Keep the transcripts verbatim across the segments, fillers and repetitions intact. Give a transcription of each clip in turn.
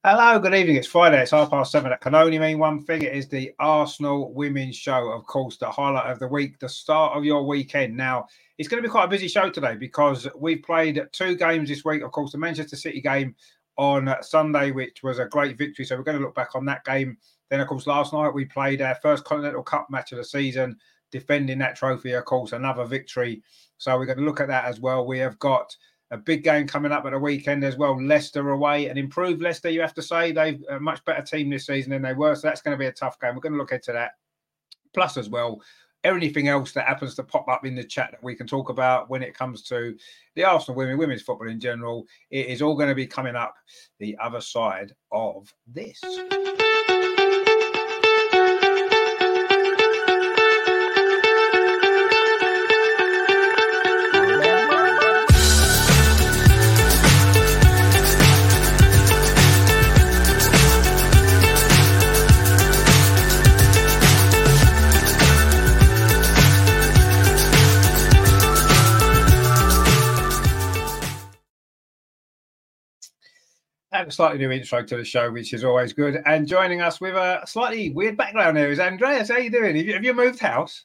Hello, good evening. It's Friday. It's half past seven. That can only mean one thing. It is the Arsenal Women's Show, of course, the highlight of the week, the start of your weekend. Now, it's going to be quite a busy show today because we've played two games this week. Of course, the Manchester City game on Sunday, which was a great victory. So we're going to look back on that game. Then, of course, last night we played our first Continental Cup match of the season, defending that trophy, of course, another victory. So we're going to look at that as well. We have got a big game coming up at the weekend as well. Leicester away, an improved Leicester, you have to say. They've a much better team this season than they were. So that's going to be a tough game. We're going to look into that. Plus as well, anything else that happens to pop up in the chat that we can talk about when it comes to the Arsenal women, women's football in general. It is all going to be coming up the other side of this. And a slightly new intro to the show, which is always good. And joining us with a slightly weird background there is Andreas. How are you doing? Have you, have you moved house?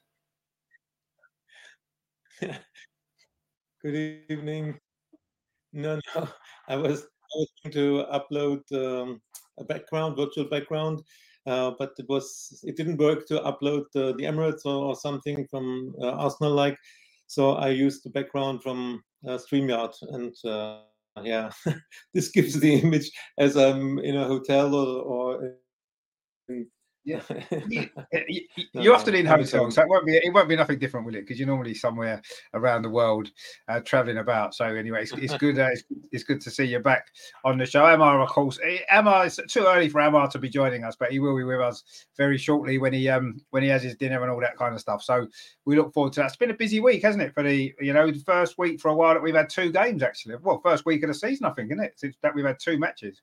Good evening. No, no, I was, I was going to upload um, a background, virtual background, uh, but it was it didn't work to upload uh, the Emirates or, or something from uh, Arsenal like. So I used the background from uh, StreamYard, and uh, yeah, this gives the image as I'm in a hotel or, or in, yeah, you, you, you're often in hotels, so it won't be it won't be nothing different, will it? Because you're normally somewhere around the world, uh, traveling about. So anyway, it's, it's good. Uh, it's, it's good to see you back on the show, Amar. Of course, Amar. It's too early for Amar to be joining us, but he will be with us very shortly when he um when he has his dinner and all that kind of stuff. So we look forward to that. It's been a busy week, hasn't it? For the you know the first week for a while that we've had two games actually. Well, first week of the season, I think, isn't it? Since that we've had two matches.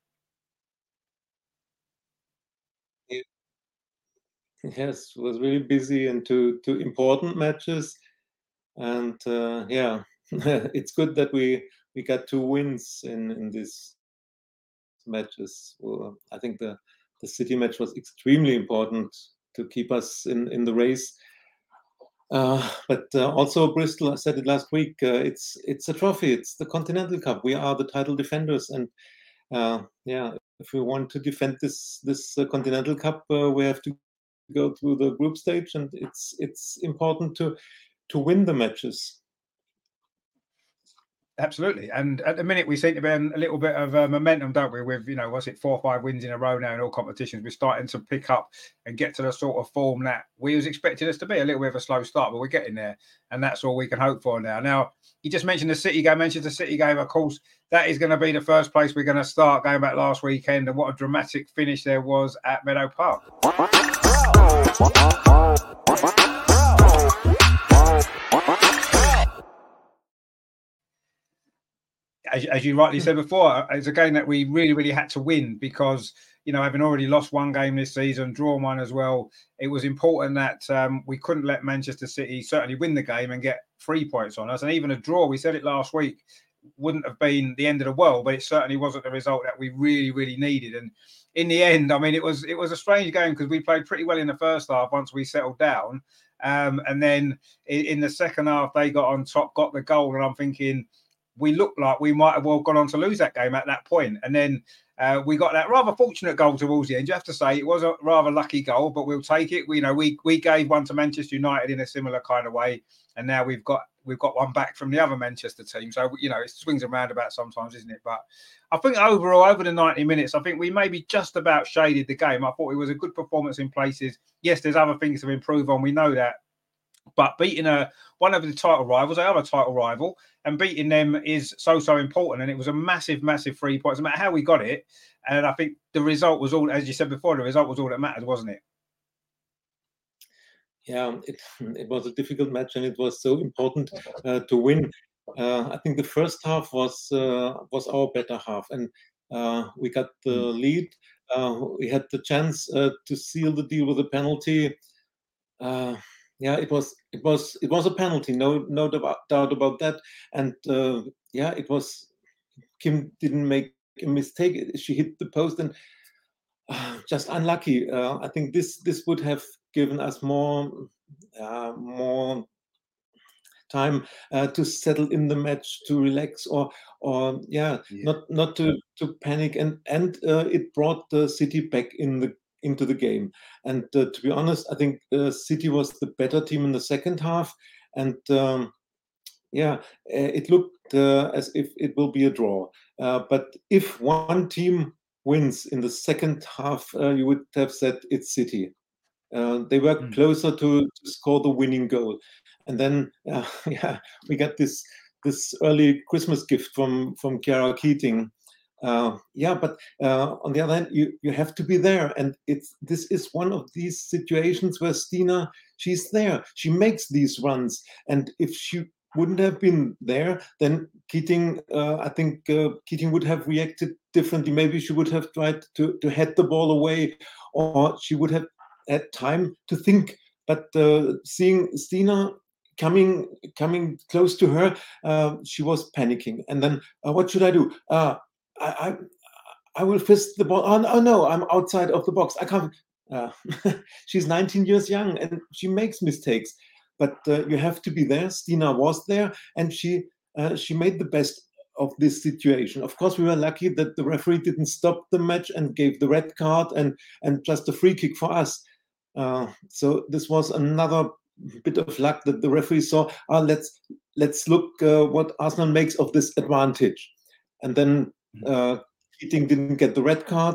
Yes, it was really busy and two two important matches, and uh, yeah, it's good that we we got two wins in in these matches. Well, I think the the City match was extremely important to keep us in in the race. Uh, but uh, also Bristol, I said it last week. Uh, it's it's a trophy. It's the Continental Cup. We are the title defenders, and uh, yeah, if we want to defend this this uh, Continental Cup, uh, we have to go through the group stage, and it's it's important to to win the matches. Absolutely, and at the minute we seem to be in a little bit of uh, momentum, don't we? With you know, what's it, four or five wins in a row now in all competitions. We're starting to pick up and get to the sort of form that we was expecting us to be. A little bit of a slow start, but we're getting there, and that's all we can hope for now. Now, you just mentioned the City game. Mentioned the City game, of course. That is going to be the first place we're going to start. Going back last weekend, and what a dramatic finish there was at Meadow Park. As, as you rightly said before, it's a game that we really, really had to win because, you know, having already lost one game this season, drawn one as well, it was important that um, we couldn't let Manchester City certainly win the game and get three points on us. And even a draw, we said it last week, wouldn't have been the end of the world, but it certainly wasn't the result that we really, really needed. And in the end, I mean, it was it was a strange game because we played pretty well in the first half once we settled down. Um, and then in, in the second half, they got on top, got the goal. And I'm thinking, we looked like we might have well gone on to lose that game at that point. And then uh, we got that rather fortunate goal towards the end. You have to say it was a rather lucky goal, but we'll take it. We, you know, we we gave one to Manchester United in a similar kind of way. And now we've got we've got one back from the other Manchester team. So, you know, it swings and roundabouts sometimes, isn't it? But I think overall, over the ninety minutes, I think we maybe just about shaded the game. I thought it was a good performance in places. Yes, there's other things to improve on. We know that. But beating a one of the title rivals, they are a title rival, and beating them is so, so important. And it was a massive, massive three points, no matter how we got it. And I think the result was all, as you said before, the result was all that mattered, wasn't it? Yeah, it, it was a difficult match, and it was so important uh, to win. Uh, I think the first half was uh, was our better half, and uh, we got the lead. Uh, we had the chance uh, to seal the deal with a penalty. Uh, yeah, it was it was it was a penalty, no no doubt about that. And uh, yeah, it was Kim didn't make a mistake. She hit the post and uh, just unlucky. Uh, I think this this would have given us more uh, more time uh, to settle in the match, to relax, or or yeah, Yeah. not not to to panic. And and uh, it brought the City back in the into the game. And uh, to be honest, I think uh, City was the better team in the second half. And um, yeah, uh, it looked uh, as if it will be a draw. Uh, but if one team wins in the second half, uh, you would have said it's City. Uh, they were Mm. closer to, to score the winning goal, and then uh, yeah, we got this this early Christmas gift from from Chiara Keating. Uh, yeah, but uh, on the other hand, you you have to be there, and it's this is one of these situations where Stina, she's there, she makes these runs, and if she wouldn't have been there, then Keating, uh, I think uh, Keating would have reacted differently. Maybe she would have tried to to head the ball away, or she would have had time to think. But uh, seeing Stina coming coming close to her, uh, she was panicking. And then, uh, what should I do? Uh, I, I I will fist the ball. Oh, oh no, I'm outside of the box. I can't. Uh, she's nineteen years young and she makes mistakes. But uh, you have to be there. Stina was there, and she uh, she made the best of this situation. Of course, we were lucky that the referee didn't stop the match and gave the red card and and just a free kick for us. Uh, so this was another bit of luck that the referee saw. Ah, let's let's look uh, what Arsenal makes of this advantage, and then uh, Keating didn't get the red card,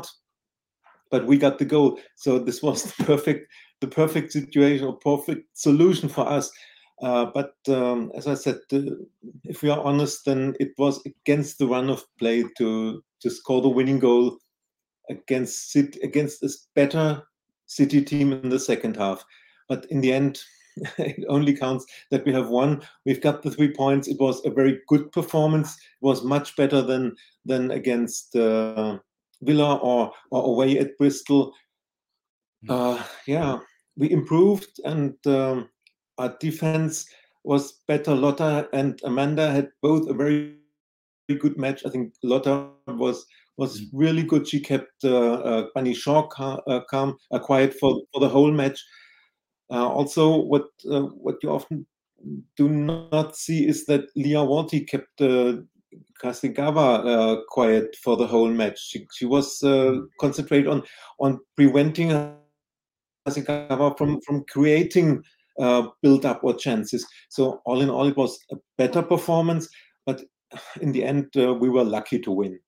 but we got the goal. So this was the perfect the perfect situation or perfect solution for us. Uh, but um, as I said, uh, if we are honest, then it was against the run of play to to score the winning goal against City, against this better City team in the second half. But in the end, it only counts that we have won. We've got the three points. It was a very good performance. It was much better than than against uh, Villa or, or away at Bristol. Uh, yeah, we improved, and um, our defense was better. Lotta and Amanda had both a very, very good match. I think Lotta was was really good. She kept uh, uh, Bunny Shaw cal- uh, calm, uh, quiet for, for the whole match. Uh, also, what uh, what you often do not see is that Leah Walty kept uh, Kasigawa uh, quiet for the whole match. She, she was uh, concentrated on on preventing Kasigawa from from creating uh, build up or chances. So all in all, it was a better performance. But in the end, uh, we were lucky to win.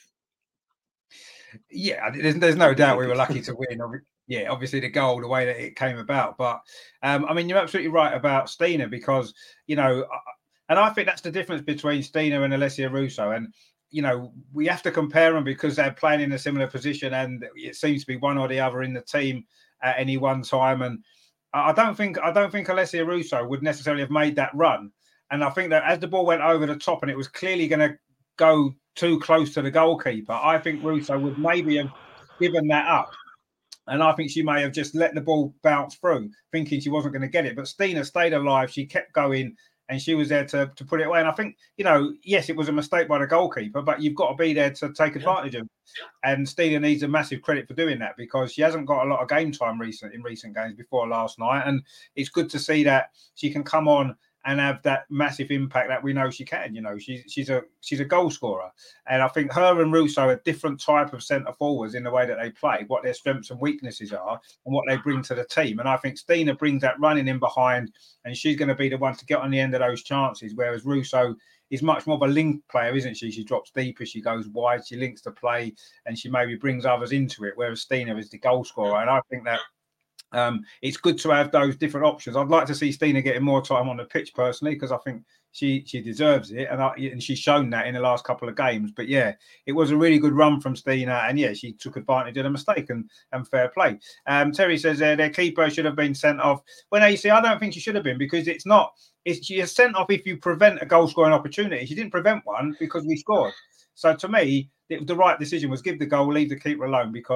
Yeah, there's, there's no doubt we were lucky to win. Yeah, obviously the goal, the way that it came about. But um, I mean, you're absolutely right about Stina because, you know, and I think that's the difference between Stina and Alessia Russo. And, you know, we have to compare them because they're playing in a similar position and it seems to be one or the other in the team at any one time. And I don't think I don't think Alessia Russo would necessarily have made that run. And I think that as the ball went over the top and it was clearly going to go too close to the goalkeeper, I think Russo would maybe have given that up. And I think she may have just let the ball bounce through, thinking she wasn't going to get it. But Stina stayed alive. She kept going and she was there to, to put it away. And I think, you know, yes, it was a mistake by the goalkeeper, but you've got to be there to take advantage of it. And Stina needs a massive credit for doing that because she hasn't got a lot of game time recent in recent games before last night. And it's good to see that she can come on and have that massive impact that we know she can. You know, she's she's a she's a goal scorer, and I think her and Russo are different type of centre forwards in the way that they play, what their strengths and weaknesses are, and what they bring to the team. And I think Stina brings that running in behind, and she's going to be the one to get on the end of those chances. Whereas Russo is much more of a link player, isn't she? She drops deeper, she goes wide, she links the play, and she maybe brings others into it. Whereas Stina is the goal scorer, and I think that. Um, it's good to have those different options. I'd like to see Stina getting more time on the pitch personally because I think she she deserves it, and I, and she's shown that in the last couple of games. But yeah, it was a really good run from Stina, and yeah, she took advantage of the mistake and, and fair play. Um, Terry says uh, their keeper should have been sent off. Well, no, you see, I don't think she should have been because it's not. It's she is sent off if you prevent a goal scoring opportunity. She didn't prevent one because we scored. So to me, it, the right decision was give the goal, leave the keeper alone because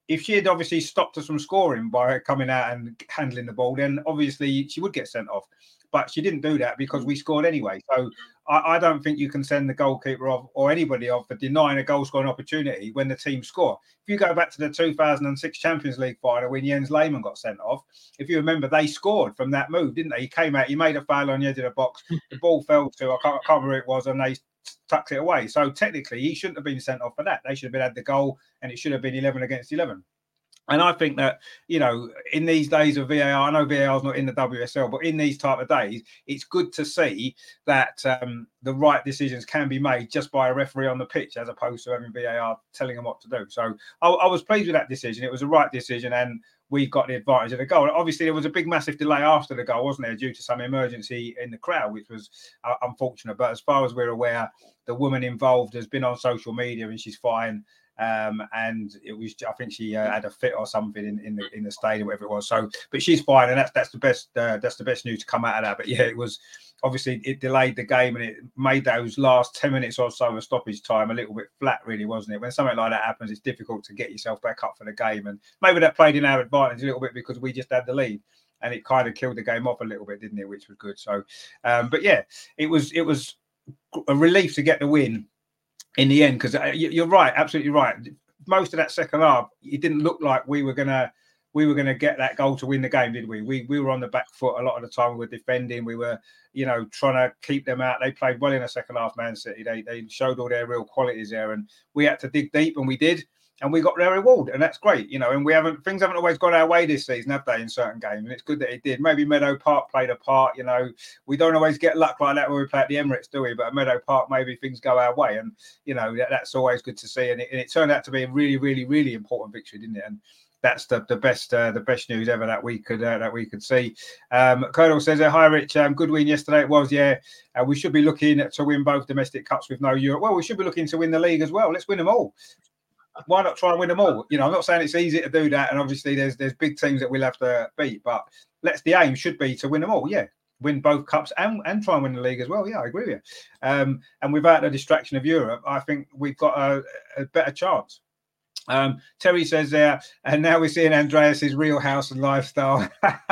if she had obviously stopped us from scoring by coming out and handling the ball, then obviously she would get sent off. But she didn't do that because we scored anyway. So I, I don't think you can send the goalkeeper off or anybody off for denying a goal scoring opportunity when the team score. If you go back to the two thousand six Champions League final when Jens Lehmann got sent off, if you remember, they scored from that move, didn't they? He came out, he made a foul on the edge of the box, the ball fell to, I can't, I can't remember who it was, and they tucked it away. So technically, he shouldn't have been sent off for that. They should have been had the goal, and it should have been eleven against eleven. And I think that, you know, in these days of V A R, I know V A R is not in the W S L, but in these type of days, it's good to see that um, the right decisions can be made just by a referee on the pitch, as opposed to having V A R telling them what to do. So I, I was pleased with that decision. It was the right decision, and we got the advantage of the goal. Obviously, there was a big, massive delay after the goal, wasn't there, due to some emergency in the crowd, which was uh, unfortunate. But as far as we're aware, the woman involved has been on social media and she's fine. Um, and it was, I think she uh, had a fit or something in, in the in the stadium, whatever it was. So, but she's fine, and that's that's the best uh, that's the best news to come out of that. But yeah, it was obviously it delayed the game and it made those last ten minutes or so of stoppage time a little bit flat, really, wasn't it? When something like that happens, it's difficult to get yourself back up for the game, and maybe that played in our advantage a little bit because we just had the lead. And it kind of killed the game off a little bit, didn't it? Which was good. So, um, but yeah, it was it was a relief to get the win in the end, because you're right, absolutely right. Most of that second half, it didn't look like we were gonna we were gonna get that goal to win the game, did we? We we were on the back foot a lot of the time. We were defending. We were, you know, trying to keep them out. They played well in the second half, Man City. They they showed all their real qualities there, and we had to dig deep, and we did. And we got their reward, and that's great, you know. And we haven't things haven't always gone our way this season, have they? In certain games, and it's good that it did. Maybe Meadow Park played a part, you know. We don't always get luck like that when we play at the Emirates, do we? But at Meadow Park, maybe things go our way, and you know that, that's always good to see. And it, and it turned out to be a really, really, really important victory, didn't it? And that's the the best uh, the best news ever that we could uh, that we could see. Um, Colonel says, uh, "Hi, Rich. Um, good win yesterday. It was, yeah. Uh, we should be looking to win both domestic cups with no Europe. Well, we should be looking to win the league as well. Let's win them all." Why not try and win them all? You know, I'm not saying it's easy to do that, and obviously there's there's big teams that we'll have to beat, but let's the aim should be to win them all. Yeah, win both cups and and try and win the league as well. Yeah, I agree with you. Um, and without the distraction of Europe, I think we've got a, a better chance. Um, Terry says there, and now we're seeing Andreas's real house and lifestyle.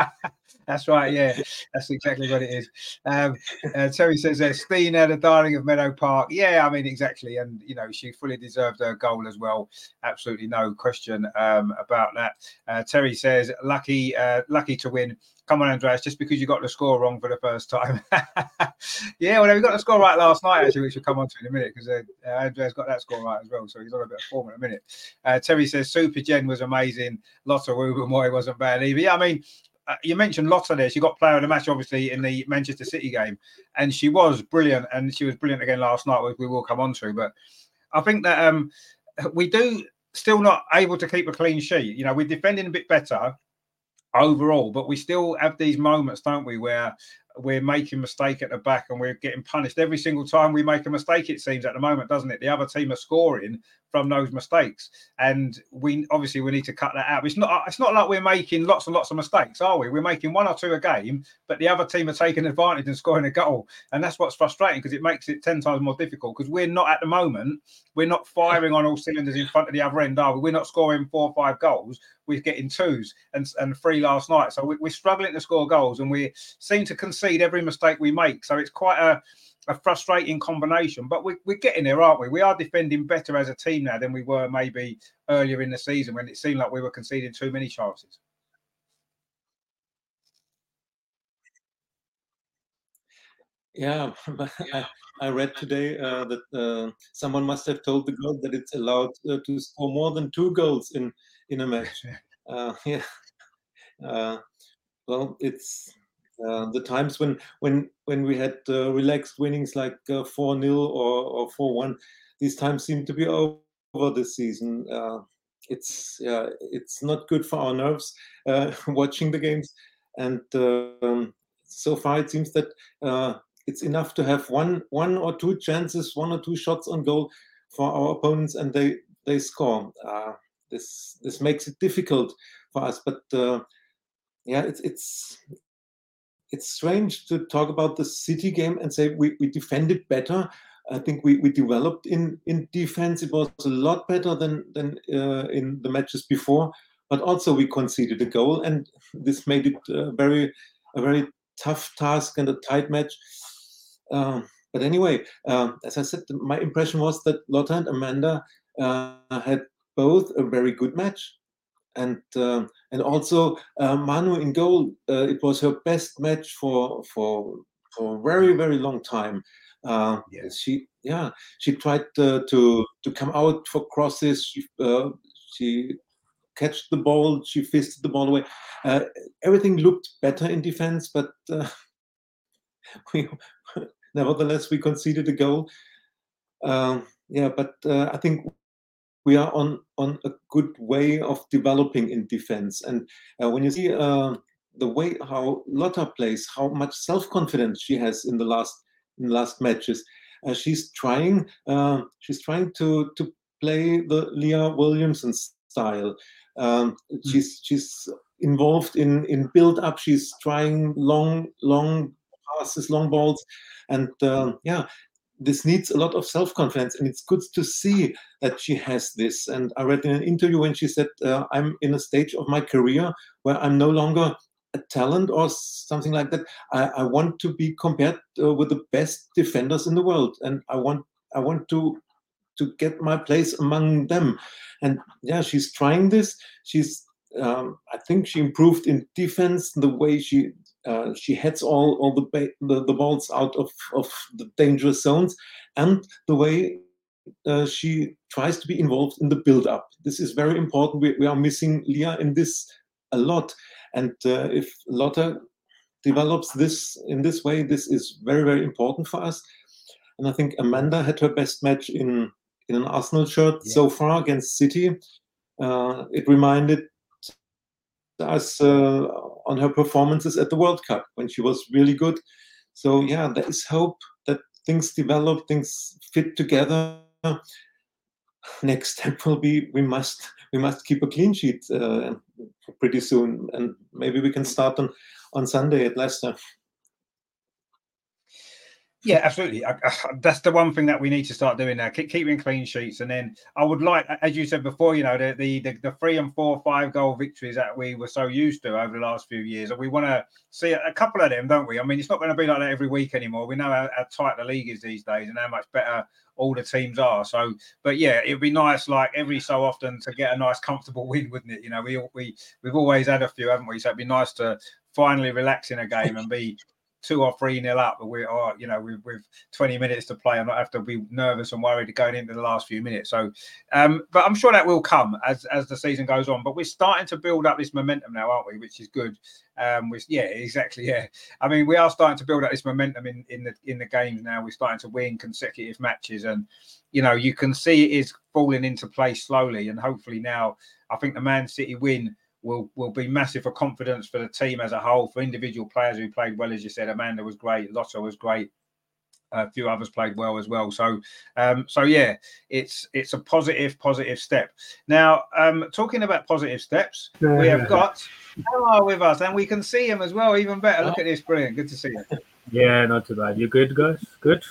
That's right, yeah, that's exactly what it is. Um, uh, Terry says there, Stina, the darling of Meadow Park. Yeah, I mean, exactly. And, you know, she fully deserved her goal as well. Absolutely no question um, about that. Uh, Terry says, lucky, uh, lucky to win. Come on, Andreas, just because you got the score wrong for the first time. Yeah, well, we got the score right last night, actually, which we'll come on to in a minute, because uh, uh, Andreas got that score right as well, so he's on a bit of form in a minute. Uh, Terry says, Super Jen was amazing. Lotta Wubenmoy wasn't bad either. Yeah, I mean, Uh, you mentioned Lotta there. She got player of the match, obviously, in the Manchester City game. And she was brilliant. And she was brilliant again last night, which we will come on to. But I think that um, we do still not able to keep a clean sheet. You know, we're defending a bit better overall, but we still have these moments, don't we, where we're making a mistake at the back and we're getting punished every single time we make a mistake, it seems, at the moment, doesn't it? The other team are scoring from those mistakes, and we obviously we need to cut that out. It's not it's not like we're making lots and lots of mistakes, are we? We're making one or two a game, but the other team are taking advantage and scoring a goal, and that's what's frustrating, because it makes it ten times more difficult, because we're not at the moment, we're not firing on all cylinders in front of the other end, are we? We're not scoring four or five goals. We're getting twos and, and three last night. So we, we're struggling to score goals, and we seem to concede every mistake we make. So it's quite a, a frustrating combination, but we, we're getting there, aren't we? We are defending better as a team now than we were maybe earlier in the season, when it seemed like we were conceding too many chances. Yeah, I, I read today uh, that uh, someone must have told the girl that it's allowed uh, to score more than two goals in, in a match. Uh, yeah. Uh, well, it's uh, the times when when when we had uh, relaxed winnings like uh, four nil or, or four one. These times seem to be over this season. Uh, it's yeah, it's not good for our nerves uh, watching the games. And uh, um, so far, it seems that uh, it's enough to have one one or two chances, one or two shots on goal for our opponents, and they they score. Uh, this this makes it difficult for us, but. Uh, Yeah, it's it's it's strange to talk about the City game and say we, we defended better I think we, we developed in, in defense. It was a lot better than, than uh, in the matches before, but also we conceded a goal, and this made it uh, very a very tough task and a tight match. Uh, but anyway, uh, as I said, my impression was that Lotta and Amanda uh, had both a very good match, and uh, and also uh, Manu in goal. Uh, it was her best match for for for a very very long time. Uh, Yeah. She yeah she tried uh, to to come out for crosses. She uh, she catched the ball. She fisted the ball away. Uh, everything looked better in defense, but uh, we nevertheless we conceded a goal. Um, yeah, but uh, I think we are on on a good way of developing in defense. And uh, when you see uh, the way how Lotta plays, how much self-confidence she has in the last in the last matches, uh, she's trying uh, she's trying to to play the Leah Williamson style. Um, she's she's involved in in build up. She's trying long long passes, long balls, and um, yeah. This needs a lot of self-confidence, and it's good to see that she has this. And I read in an interview when she said, uh, I'm in a stage of my career where I'm no longer a talent or something like that. I, I want to be compared uh, with the best defenders in the world, and I want I want to to get my place among them. And yeah, she's trying this. She's um, I think she improved in defense, the way she uh, she heads all all the, ba- the the balls out of of the dangerous zones, and the way uh, she tries to be involved in the build-up. This is very important. We, we are missing Leah in this a lot, and uh, if Lotta develops this in this way, this is very very important for us. And I think Amanda had her best match in in an Arsenal shirt yeah. so far against City. Uh, it reminded us uh, on her performances at the World Cup when she was really good. So yeah, there is hope that things develop, things fit together. Next step will be we must we must keep a clean sheet uh, pretty soon, and maybe we can start on on Sunday at Leicester. Yeah, absolutely. I, I, that's the one thing that we need to start doing now, keep, keeping clean sheets. And then I would like, as you said before, you know, the, the the the three and four, five goal victories that we were so used to over the last few years. And we want to see a couple of them, don't we? I mean, it's not going to be like that every week anymore. We know how, how tight the league is these days and how much better all the teams are. So, but yeah, it'd be nice, like every so often, to get a nice, comfortable win, wouldn't it? You know, we we we've always had a few, haven't we? So it'd be nice to finally relax in a game and be two or three nil up, but we are, you know, with, with twenty minutes to play, I'm not have to be nervous and worried going into the last few minutes. So, um, but I'm sure that will come as as the season goes on. But we're starting to build up this momentum now, aren't we? Which is good. Um, which, yeah, exactly. Yeah, I mean, we are starting to build up this momentum in in the in the games now. We're starting to win consecutive matches, and you know, you can see it is falling into place slowly. And hopefully now, I think the Man City win will will be massive for confidence for the team as a whole, for individual players who played well, as you said. Amanda was great, Lotta was great, a few others played well as well. So, um, so yeah, it's it's a positive, positive step. Now, um, talking about positive steps, we have got Emma with us, and we can see him as well. Even better. Look at this, brilliant. Good to see you. Yeah, not too bad. You good, guys? Good.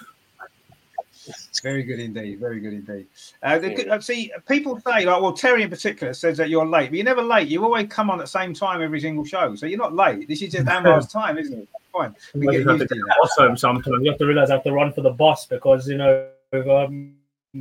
Very good indeed. Very good indeed. Uh, the, see, people say, like, well, Terry in particular says that you're late, but you're never late. You always come on at the same time every single show. So you're not late. This is just Amar's time, isn't it? Fine. We get used to it. Also, sometimes you have to realize I have to run for the bus because, you know, um,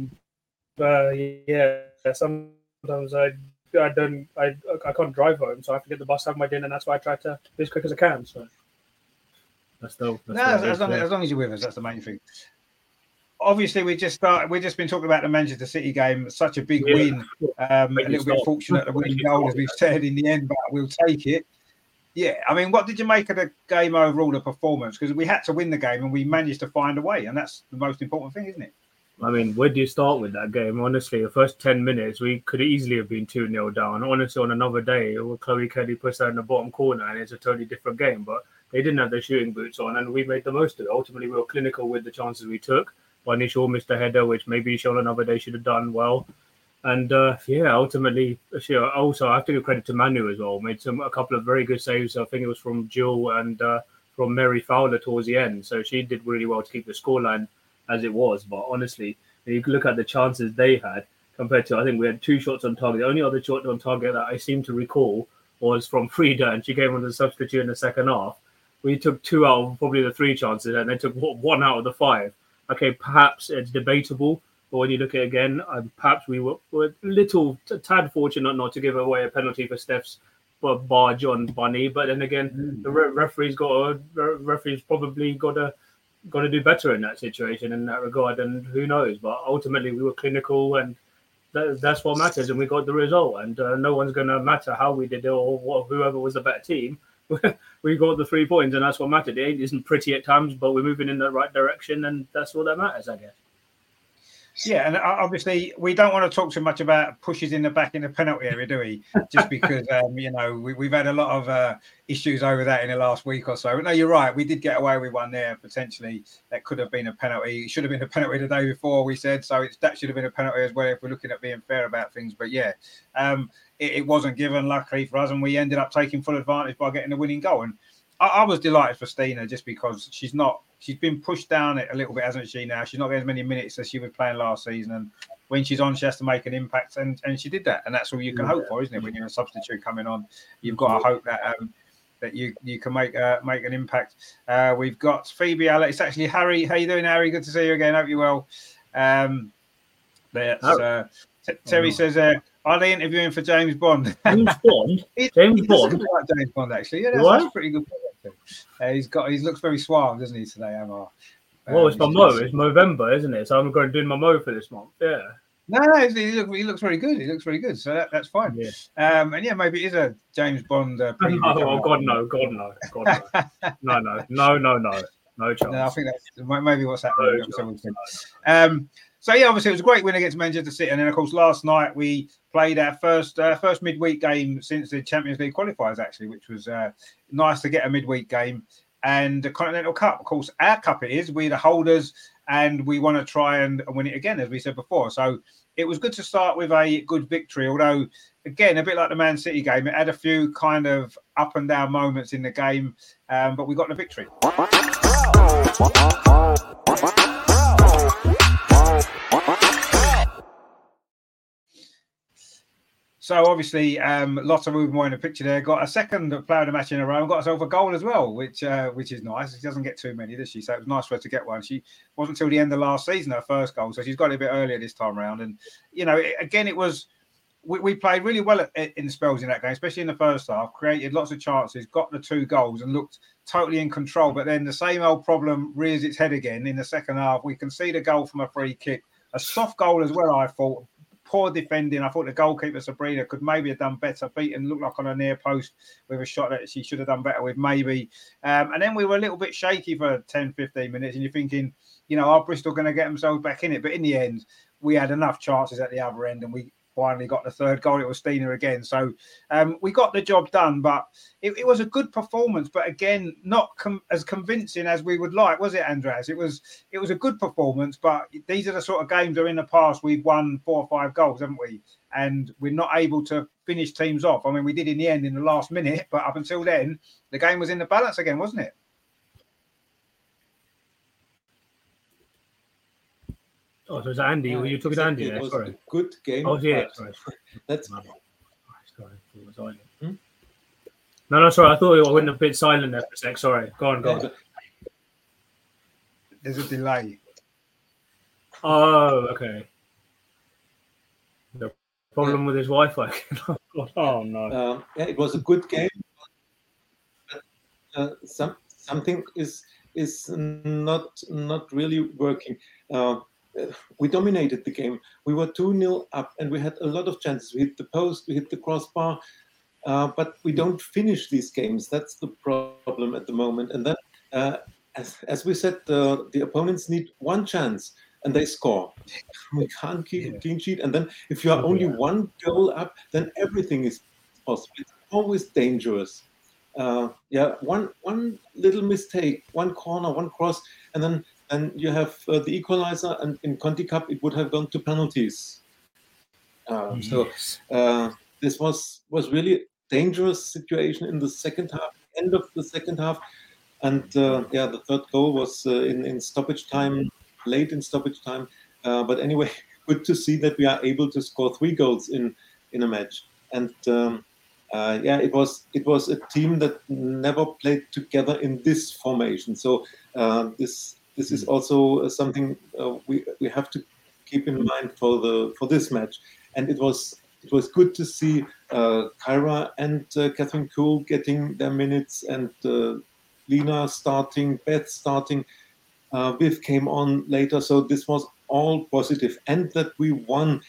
uh, yeah, sometimes I I don't, I I can't drive home, so I have to get the bus, have my dinner, and that's why I try to be as quick as I can. So that's the, that's no, as, as, long, as long as you're with us, that's the main thing. Obviously, we just started. We've just been talking about the Manchester City game. Such a big yeah. win. Um, a little bit fortunate to win goal, as we've said in the end, but we'll take it. Yeah, I mean, what did you make of the game overall, the performance? Because we had to win the game and we managed to find a way, and that's the most important thing, isn't it? I mean, where do you start with that game? Honestly, the first ten minutes, we could easily have been two nil down. Honestly, on another day, Chloe Kelly puts that in the bottom corner and it's a totally different game. But they didn't have their shooting boots on and we made the most of it. Ultimately, we were clinical with the chances we took. Barney Shaw missed a header, which maybe she on another day should have done well. And uh, yeah, ultimately, she, also I have to give credit to Manu as well. Made some a couple of very good saves. I think it was from Jill and uh, from Mary Fowler towards the end. So she did really well to keep the scoreline. as it was. But honestly, when you look at the chances they had compared to, I think we had two shots on target. The only other shot on target that I seem to recall was from Frida, and she came on as a substitute in the second half. We took two out of probably the three chances, and they took one out of the five. Okay, perhaps it's debatable, but when you look at it again, um, perhaps we were, were a little t- tad fortunate not to give away a penalty for Steph's barge on Bunny. But then again, mm. the re- referee's got a, re- referee's probably got to got to do better in that situation in that regard. And who knows? But ultimately, we were clinical, and that, that's what matters. And we got the result. And uh, no one's going to matter how we did it or what, whoever was the better team. We got the three points, and that's what mattered. It isn't pretty at times, but we're moving in the right direction, and that's all that matters, I guess. Yeah, and obviously we don't want to talk too much about pushes in the back in the penalty area, do we? Just because, um, you know, we, we've had a lot of uh, issues over that in the last week or so. But no, you're right. We did get away with one there, potentially. That could have been a penalty. It should have been a penalty the day before, we said. So it's, that should have been a penalty as well if we're looking at being fair about things. But yeah, um, it, it wasn't given, luckily for us, and we ended up taking full advantage by getting the winning goal. And I, I was delighted for Stina just because she's not, she's been pushed down it a little bit, hasn't she, now? She's not getting as many minutes as she was playing last season. And when she's on, she has to make an impact. And, and she did that. And that's all you can yeah. hope for, isn't it? When you're a substitute coming on, you've got to hope that um, that you you can make uh, make an impact. Uh, we've got Phoebe, Alex. It's actually Harry. How you doing, Harry? Good to see you again. Hope you're well. Um, that's, uh, T- Terry oh. says, uh, are they interviewing for James Bond? James Bond? James Bond? Like James Bond, actually. Yeah, that's, that's pretty good. Uh, he's got. He looks very suave, doesn't he, today, Amar? Um, well, it's my mo. It's Movember, isn't it? So I'm going to do my mo for this month. Yeah. No, no, he, look, he looks very good. He looks very good. So that, that's fine. Yeah. Um, and yeah, maybe it is a James Bond. Uh, no, oh God, no, God, no, God, no, no, no, no, no, no chance. No, I think that's maybe what's happening. No um, so yeah, obviously it was a great win against Manchester City, and then of course last night we played our first uh, first midweek game since the Champions League qualifiers, actually, which was uh, nice to get a midweek game. And the Continental Cup, of course, our cup it is. We're the holders, and we want to try and win it again, as we said before. So it was good to start with a good victory, although, again, a bit like the Man City game, it had a few kind of up and down moments in the game, um, but we got the victory. So obviously, um, Lotta Rubenmoy in the picture there got a second player of the match in a row and got herself a goal as well, which uh, which is nice. She doesn't get too many, does she? So it was nice for her to get one. She wasn't until the end of last season her first goal, so she's got it a bit earlier this time around. And you know, it, again, it was we, we played really well at, in spells in that game, especially in the first half. Created lots of chances, got the two goals, and looked totally in control. But then the same old problem rears its head again in the second half. We concede a goal from a free kick, a soft goal as well, I thought. Poor defending. I thought the goalkeeper Sabrina could maybe have done better. Beaten looked like on a near post with a shot that she should have done better with, maybe. Um, and then we were a little bit shaky for ten, fifteen minutes, and you're thinking, you know, are Bristol going to get themselves back in it? But in the end, we had enough chances at the other end, and we finally got the third goal. It was Stina again. So um, we got the job done, but it, it was a good performance. But again, not com- as convincing as we would like, was it, Andreas? It was it was a good performance, but these are the sort of games where in the past we've won four or five goals, haven't we? And we're not able to finish teams off. I mean, we did in the end in the last minute, but up until then, the game was in the balance again, wasn't it? Oh, so it was Andy. Were you talking to Andy? It there? was Sorry. a good game. Oh, yeah. Sorry. That's. No, sorry. Hmm? no, no, sorry. I thought I went a bit silent there for a sec. Sorry. Go on, go on. There's a delay. Oh, okay. The problem yeah. with his Wi-Fi. oh, no. Uh, yeah, it was a good game. But, uh, some, something is is not not really working. Uh, we dominated the game. We were two nil up, and we had a lot of chances. We hit the post, we hit the crossbar, uh, but we don't finish these games. That's the problem at the moment. And then, uh, as as we said, the the opponents need one chance, and they score. We can't keep yeah. a clean sheet. And then, if you are only yeah. one goal up, then everything is possible. It's always dangerous. Uh, yeah, one one little mistake, one corner, one cross, and then and you have uh, the equalizer. And in Conti Cup, it would have gone to penalties. Uh, yes. So uh, this was was really dangerous situation in the second half, end of the second half, and uh, yeah, the third goal was uh, in in stoppage time. late in stoppage time. Uh, but anyway, good to see that we are able to score three goals in, in a match. And um, uh, yeah, it was it was a team that never played together in this formation. So uh, this this is also something uh, we we have to keep in mind for the for this match. And it was it was good to see uh, Kyra and uh, Catherine Kuhl getting their minutes, and uh, Lena starting, Beth starting. Uh, Viv came on later, so this was all positive, and that we won.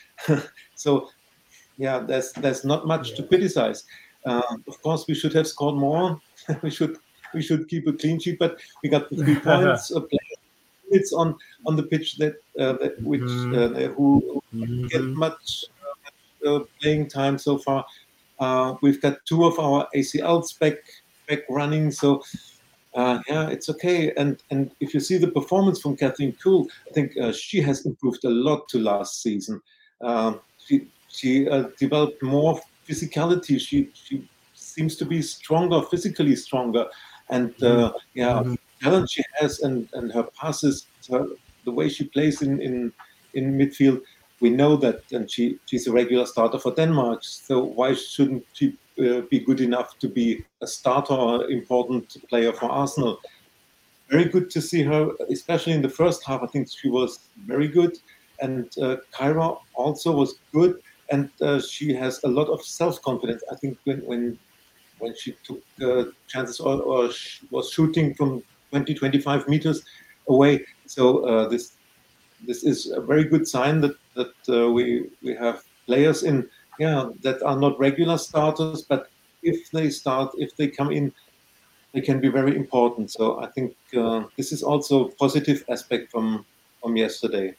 So, yeah, there's there's not much yeah. to criticize. Uh, of course, we should have scored more. we should we should keep a clean sheet, but we got the three points. Uh, it's on on the pitch that uh, that which uh, who mm-hmm. get much uh, playing time so far. Uh, we've got two of our A C Ls back back running, so. Uh, yeah, it's okay. And and if you see the performance from Kathleen Kuhl, I think uh, she has improved a lot to last season. Um, she she uh, developed more physicality. She she seems to be stronger, physically stronger. And uh, yeah, mm-hmm. talent she has, and, and her passes, her, the way she plays in, in, in midfield, we know that. And she, she's a regular starter for Denmark. So why shouldn't she Uh, be good enough to be a starter or important player for Arsenal? Very good to see her, especially in the first half. I think she was very good, and uh, Kyra also was good, and uh, she has a lot of self-confidence. I think when when when she took uh, chances or, or sh- was shooting from twenty, twenty-five meters away. So uh, this this is a very good sign that that uh, we we have players in. Yeah, that are not regular starters, but if they start, if they come in, they can be very important. So I think uh, this is also a positive aspect from from yesterday.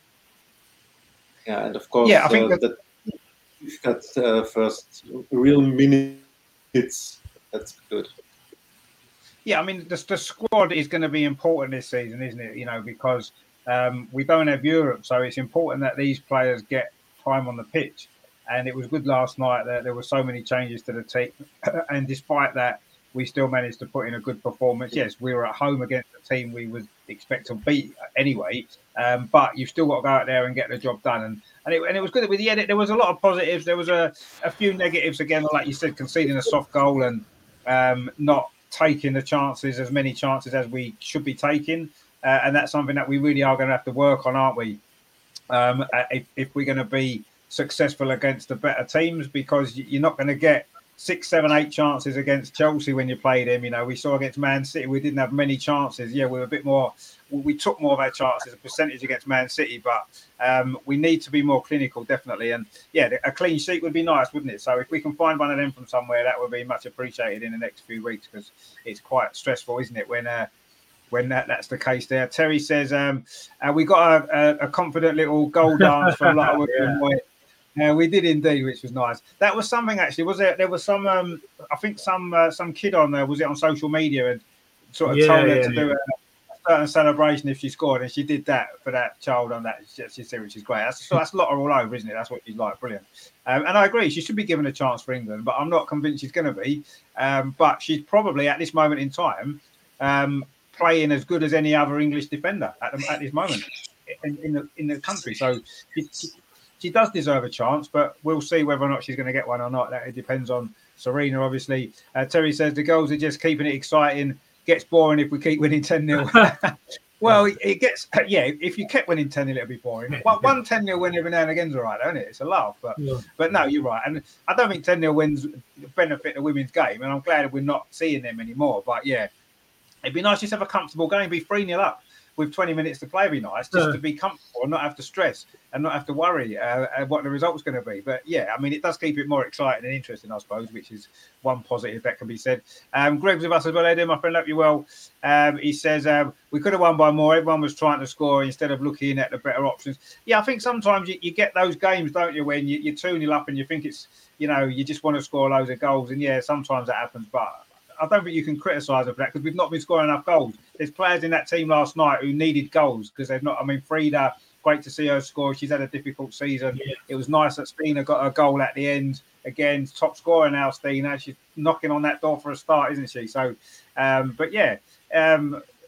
Yeah, and of course, yeah, I think uh, that we've got uh, first real minutes. That's good. Yeah, I mean, the, the squad is going to be important this season, isn't it? You know, because um, we don't have Europe, so it's important that these players get time on the pitch. And it was good last night that there were so many changes to the team. And despite that, we still managed to put in a good performance. Yes, we were at home against a team we would expect to beat anyway. Um, but you've still got to go out there and get the job done. And and it, and it was good with the edit. There was a lot of positives. There was a, a few negatives, again, like you said, conceding a soft goal and um, not taking the chances, as many chances as we should be taking. Uh, and that's something that we really are going to have to work on, aren't we? Um, if, if we're going to be successful against the better teams, because you're not going to get six, seven, eight chances against Chelsea when you play them. You know, we saw against Man City, we didn't have many chances. Yeah, we were a bit more, we took more of our chances, a percentage against Man City, but um, we need to be more clinical, definitely. And yeah, a clean sheet would be nice, wouldn't it? So if we can find one of them from somewhere, that would be much appreciated in the next few weeks, because it's quite stressful, isn't it, when uh, when that, that's the case there. Terry says, um, uh, we got a, a, a confident little goal dance from Lutterworth and White. Yeah, we did indeed, which was nice. That was something, actually. Was there? There was some. Um, I think some uh, some kid on there, was it on social media, and sort of yeah, told her yeah, to yeah. do a, a certain celebration if she scored, and she did that for that child on that. She, she said, which is great. That's so that's Lotta all over, isn't it? That's what she's like, brilliant. Um, and I agree, she should be given a chance for England, but I'm not convinced she's going to be. Um, but she's probably at this moment in time um, playing as good as any other English defender at, the, at this moment in, in the in the country. So. She, she, She does deserve a chance, but we'll see whether or not she's going to get one or not. That it depends on Serena, obviously. Uh, Terry says the girls are just keeping it exciting. Gets boring if we keep winning ten nil. Well, it gets, yeah, if you kept winning ten nil, it'd be boring. One, one ten nil win every now and again is all right, isn't it? It's a laugh. But yeah. but no, you're right. And I don't think ten nil wins benefit the women's game. And I'm glad we're not seeing them anymore. But yeah, it'd be nice just to have a comfortable game, be three nil up with twenty minutes to play. It'd be nice just yeah. to be comfortable and not have to stress and not have to worry uh, what the result's going to be. But yeah, I mean, it does keep it more exciting and interesting, I suppose, which is one positive that can be said. Um, Greg's with us as well, Eddie, my friend, hope you well. Um, he says, um, we could have won by more. Everyone was trying to score instead of looking at the better options. Yeah, I think sometimes you, you get those games, don't you, when you, you're two nil up and you think it's, you know, you just want to score loads of goals. And yeah, sometimes that happens, but I don't think you can criticise them for that because we've not been scoring enough goals. There's players in that team last night who needed goals because they've not. I mean, Frida, great to see her score. She's had a difficult season. Yeah. It was nice that Stina got a goal at the end. Again, top scorer now, Stina. She's knocking on that door for a start, isn't she? So, um, but yeah, um,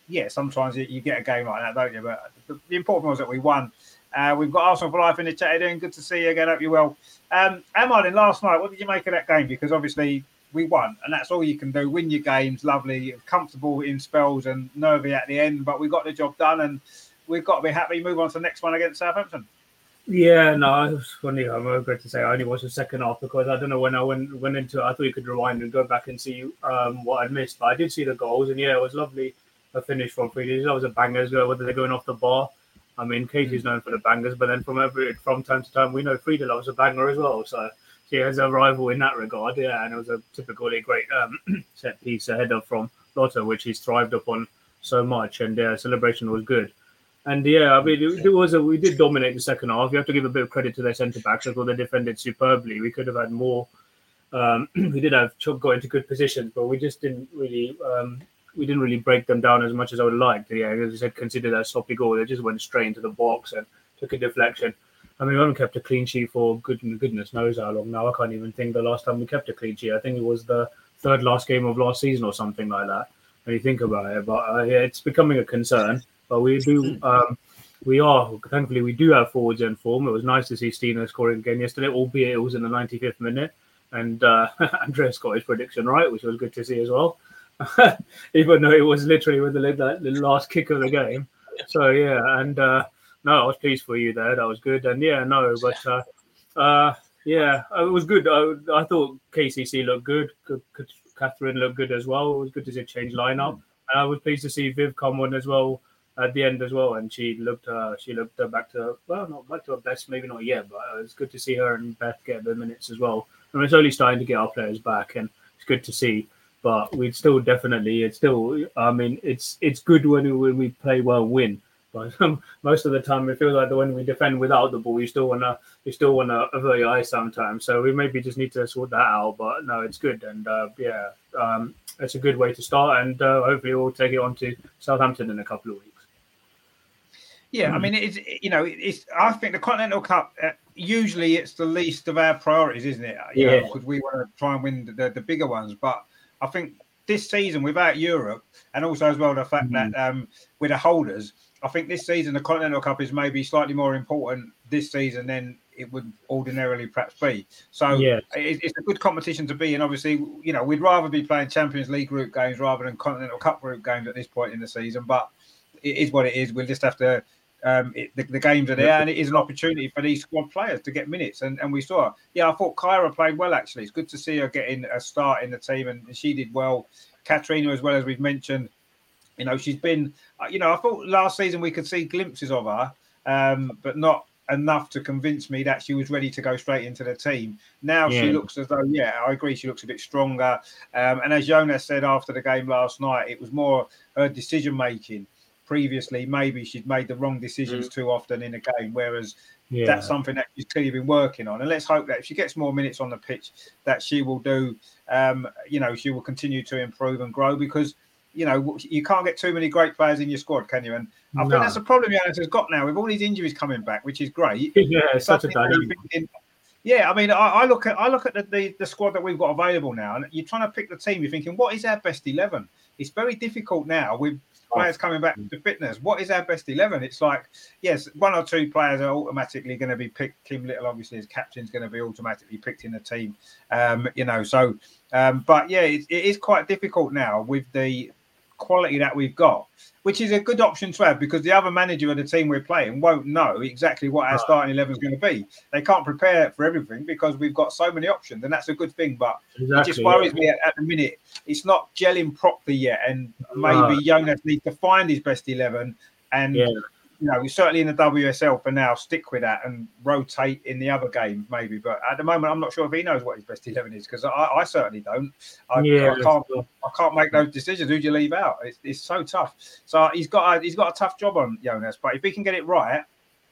yeah, sometimes you, you get a game like that, don't you? But the, the important was that we won. Uh, we've got Arsenal for Life in the chat. Doing good to see you again. Hope you're well. Um, Martin, last night, what did you make of that game? Because obviously we won, and that's all you can do. Win your games, lovely, comfortable in spells, and nervy at the end. But we got the job done, and we've got to be happy. Move on to the next one against Southampton. Yeah, no, it was funny. I'm regret to say I only watched the second half because I don't know when I went went into it. I thought you could rewind and go back and see um, what I'd missed, but I did see the goals, and yeah, it was lovely. A finish from Friedel. That was a banger as well. Whether they're going off the bar, I mean, Katie's known for the bangers, but then from every from time to time, we know Friedel loves a banger as well. So she has a rival in that regard. Yeah, and it was a typically great um, set piece, a header from Lotta, which he's thrived upon so much, and yeah, celebration was good. And yeah, I mean, it, it was a, we did dominate the second half. You have to give a bit of credit to their centre backs. I thought they defended superbly. We could have had more. Um, we did have Chubb got into good positions, but we just didn't really. Um, we didn't really break them down as much as I would like. Yeah, as I said, consider that a sloppy goal. They just went straight into the box and took a deflection. I mean, we haven't kept a clean sheet for good, goodness knows how long now. I can't even think the last time we kept a clean sheet. I think it was the third last game of last season or something like that, when you think about it. But uh, yeah, it's becoming a concern. But we do, um, we are, thankfully, we do have forwards in form. It was nice to see Stino scoring again yesterday, albeit it was in the ninety-fifth minute. And uh, Andreas got his prediction right, which was good to see as well. Even though it was literally with the, the last kick of the game. So, yeah, and uh, no, I was pleased for you there. That was good. And yeah, no, but uh, uh, yeah, it was good. I, I thought K C C looked good. good. Catherine looked good as well. It was good to see a change lineup. And I was pleased to see Viv come on as well at the end as well. And she looked uh, she looked uh, back to, well, not back to her best, maybe not yet, but it was good to see her and Beth get the minutes as well. And it's only starting to get our players back, and it's good to see. But we'd still definitely, it's still, I mean, it's it's good when we, when we play well, win. But um, most of the time, it feels like when we defend without the ball, you still wanna, you still wanna avert your eyes sometimes. So we maybe just need to sort that out. But no, it's good, and uh, yeah, um, it's a good way to start, and uh, hopefully we'll take it on to Southampton in a couple of weeks. Yeah, I mean, it's, you know, it's. I think the Continental Cup, uh, usually it's the least of our priorities, isn't it? You yeah, because we want to try and win the, the bigger ones, but I think this season without Europe, and also as well the fact mm. that um, with the holders, I think this season the Continental Cup is maybe slightly more important this season than it would ordinarily perhaps be. So yeah. it, it's a good competition to be in. Obviously, you know, we'd rather be playing Champions League group games rather than Continental Cup group games at this point in the season. But it is what it is. We'll just have to. Um, it, the, the games are there, and it is an opportunity for these squad players to get minutes. And, and we saw, yeah, I thought Kyra played well, actually. It's good to see her getting a start in the team, and she did well. Katrina, as well, as we've mentioned, you know, she's been, you know, I thought last season we could see glimpses of her, um, but not enough to convince me that she was ready to go straight into the team. Now yeah. she looks as though, yeah, I agree, she looks a bit stronger. Um, and as Jonas said after the game last night, it was more her decision-making. Previously, maybe she'd made the wrong decisions mm. too often in a game, whereas yeah. that's something that she's clearly been working on. And let's hope that if she gets more minutes on the pitch, that she will do, um, you know, she will continue to improve and grow, because, you know, you can't get too many great players in your squad, can you? And I no. think that's the problem Jonas has got now with all these injuries coming back, which is great. Yeah, it's such a dynamic. Yeah, I mean, I, I look at I look at the, the, the squad that we've got available now, and you're trying to pick the team. You're thinking, what is our best eleven? It's very difficult now with players coming back to fitness. What is our best eleven? It's like, yes, one or two players are automatically going to be picked. Kim Little, obviously, as captain's going to be automatically picked in the team. Um, you know, so, um, but yeah, it, it is quite difficult now with the quality that we've got, which is a good option to have, because the other manager of the team we're playing won't know exactly what our starting eleven is going to be. They can't prepare for everything because we've got so many options, and that's a good thing. But exactly, it just worries yeah. me at, at the minute. It's not gelling properly yet, and maybe uh, Jonas needs to find his best eleven, and yeah. you know, certainly in the W S L for now, stick with that and rotate in the other games maybe. But at the moment, I'm not sure if he knows what his best eleven is, because I, I certainly don't. I, yeah, I can't. I can't make those decisions. Who do you leave out? It's, it's so tough. So he's got a, he's got a tough job on, Jonas. But if he can get it right,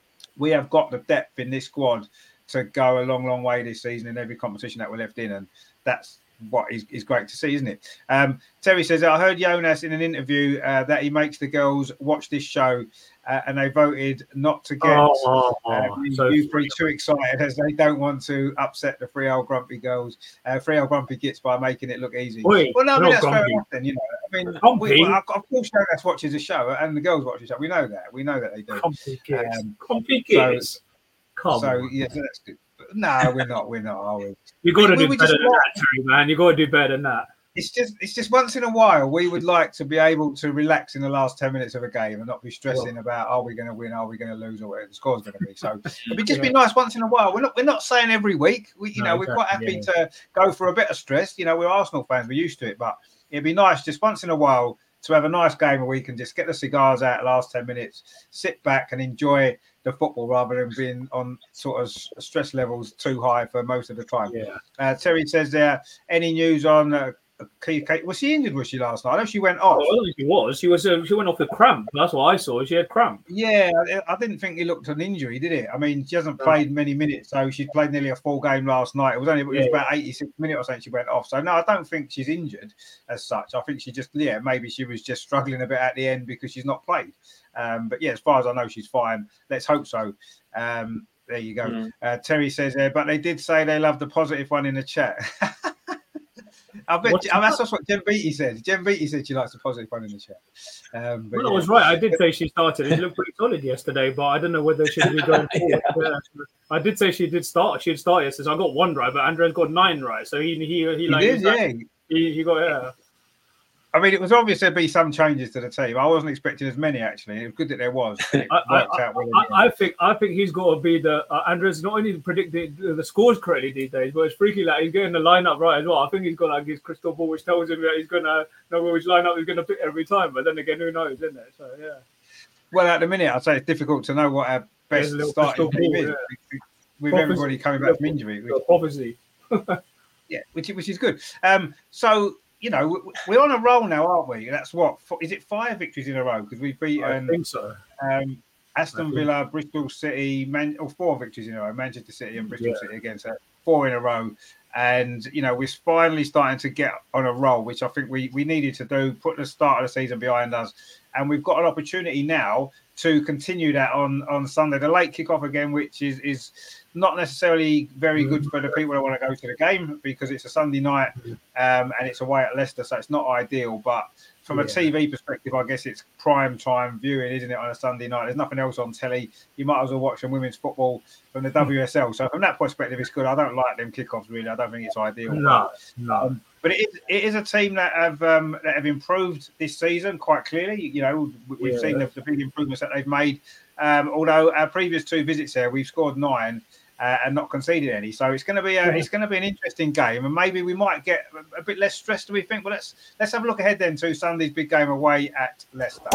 we have got the depth in this squad to go a long, long way this season in every competition that we're left in, and that's what is, is great to see, isn't it? Um, Terry says, I heard Jonas in an interview uh, that he makes the girls watch this show uh, and they voted not to get oh, oh, oh, uh, so you three too excited, as they don't want to upset the three old grumpy girls. Uh, three old grumpy gets by making it look easy. Wait, well, no, I mean, that's grumpy. Fair enough then, you know. I mean, Compy. we, well, of course, Jonas watches the show, and the girls watch the show. We know that. We know that they do. Compy kids. Um, Compy so- kids. Come so on. yeah, so that's good. But no, we're not. We're not. Are we? You got to we- do we better just than want- that, Terry, man. You got to do better than that. It's just, it's just once in a while we would like to be able to relax in the last ten minutes of a game and not be stressing Well. about are we going to win, are we going to lose, or whatever the score's going to be. So it'd just be nice once in a while. We're not, we're not saying every week. We, you No, know, we're quite happy exactly, to go for a bit of stress. You know, we're Arsenal fans, we're used to it, but it'd be nice just once in a while to have a nice game where we can just get the cigars out the last ten minutes, sit back and enjoy the football rather than being on sort of stress levels too high for most of the time. Yeah. Uh, Terry says there, any news on uh, Kate? Was she injured? Was she last night? I know she went off. Oh, I don't think she was. She was. Uh, she went off with cramp. That's what I saw. She had cramp. Yeah, I, I didn't think it looked an injury, did it? I mean, she hasn't played many minutes, so she played nearly a full game last night. It was only it was Yeah. about eighty-six minutes or something she went off. So no, I don't think she's injured as such. I think she just yeah, maybe she was just struggling a bit at the end because she's not played. Um, but yeah, as far as I know, she's fine. Let's hope so. Um, there you go. Mm. Uh, Terry says there, but they did say they love the positive one in the chat. I bet What's I mean, that's what Jen Beattie said. Jen Beattie said she likes the positive one in the chat. Um, but Well, I yeah. was right. I did say she started. She looked pretty solid yesterday, but I don't know whether she'll be going forward. Yeah. I did say she did start. She did start yesterday. So I got one right, but Andre's got nine right. So he he he, He like did, he's like- yeah. he, he got yeah. I mean, it was obvious there'd be some changes to the team. I wasn't expecting as many, actually. It was good that there was. And it I, worked I, out well. in I, the end. I think I think he's got to be the uh, Andres not only predicting the, the scores correctly these days, but it's freaky like he's getting the lineup right as well. I think he's got like his crystal ball, which tells him that he's gonna know which lineup he's gonna pick every time. But then again, who knows, isn't it? So yeah, Well, at the minute, I'd say it's difficult to know what our There's best a little starting crystal team ball, is yeah. with Prophecy. everybody coming back from injury. Which, So, obviously. yeah, which, which is good. Um, so, you know, we- we're on a roll now, aren't we? That's what? Four, is it five victories in a row? Because we've I beaten think so. um, Aston I think- Villa, Bristol City, Man, or four victories in a row. Manchester City and Bristol Yeah. City against her, four in a row. And you know, we're finally starting to get on a roll, which I think we we needed to do. Put the start of the season behind us, and we've got an opportunity now to continue that on on Sunday. The late kickoff again, which is is not necessarily very good for the people that want to go to the game because it's a Sunday night um, and it's away at Leicester, so it's not ideal. But from a Yeah. T V perspective, I guess it's prime time viewing, isn't it, on a Sunday night? There's nothing else on telly. You might as well watch some women's football from the W S L. So from that perspective, it's good. I don't like them kickoffs really. I don't think it's ideal. No, no. Um, but it is, it is a team that have um, that have improved this season quite clearly. You know, we- we've Yeah. seen the, the big improvements that they've made. Um, although our previous two visits there, we've scored nine uh, and not conceded any. So it's going to be a, it's going to be an interesting game, and maybe we might get a, a bit less stressed. Do we think? Well, let's let's have a look ahead then to Sunday's big game away at Leicester.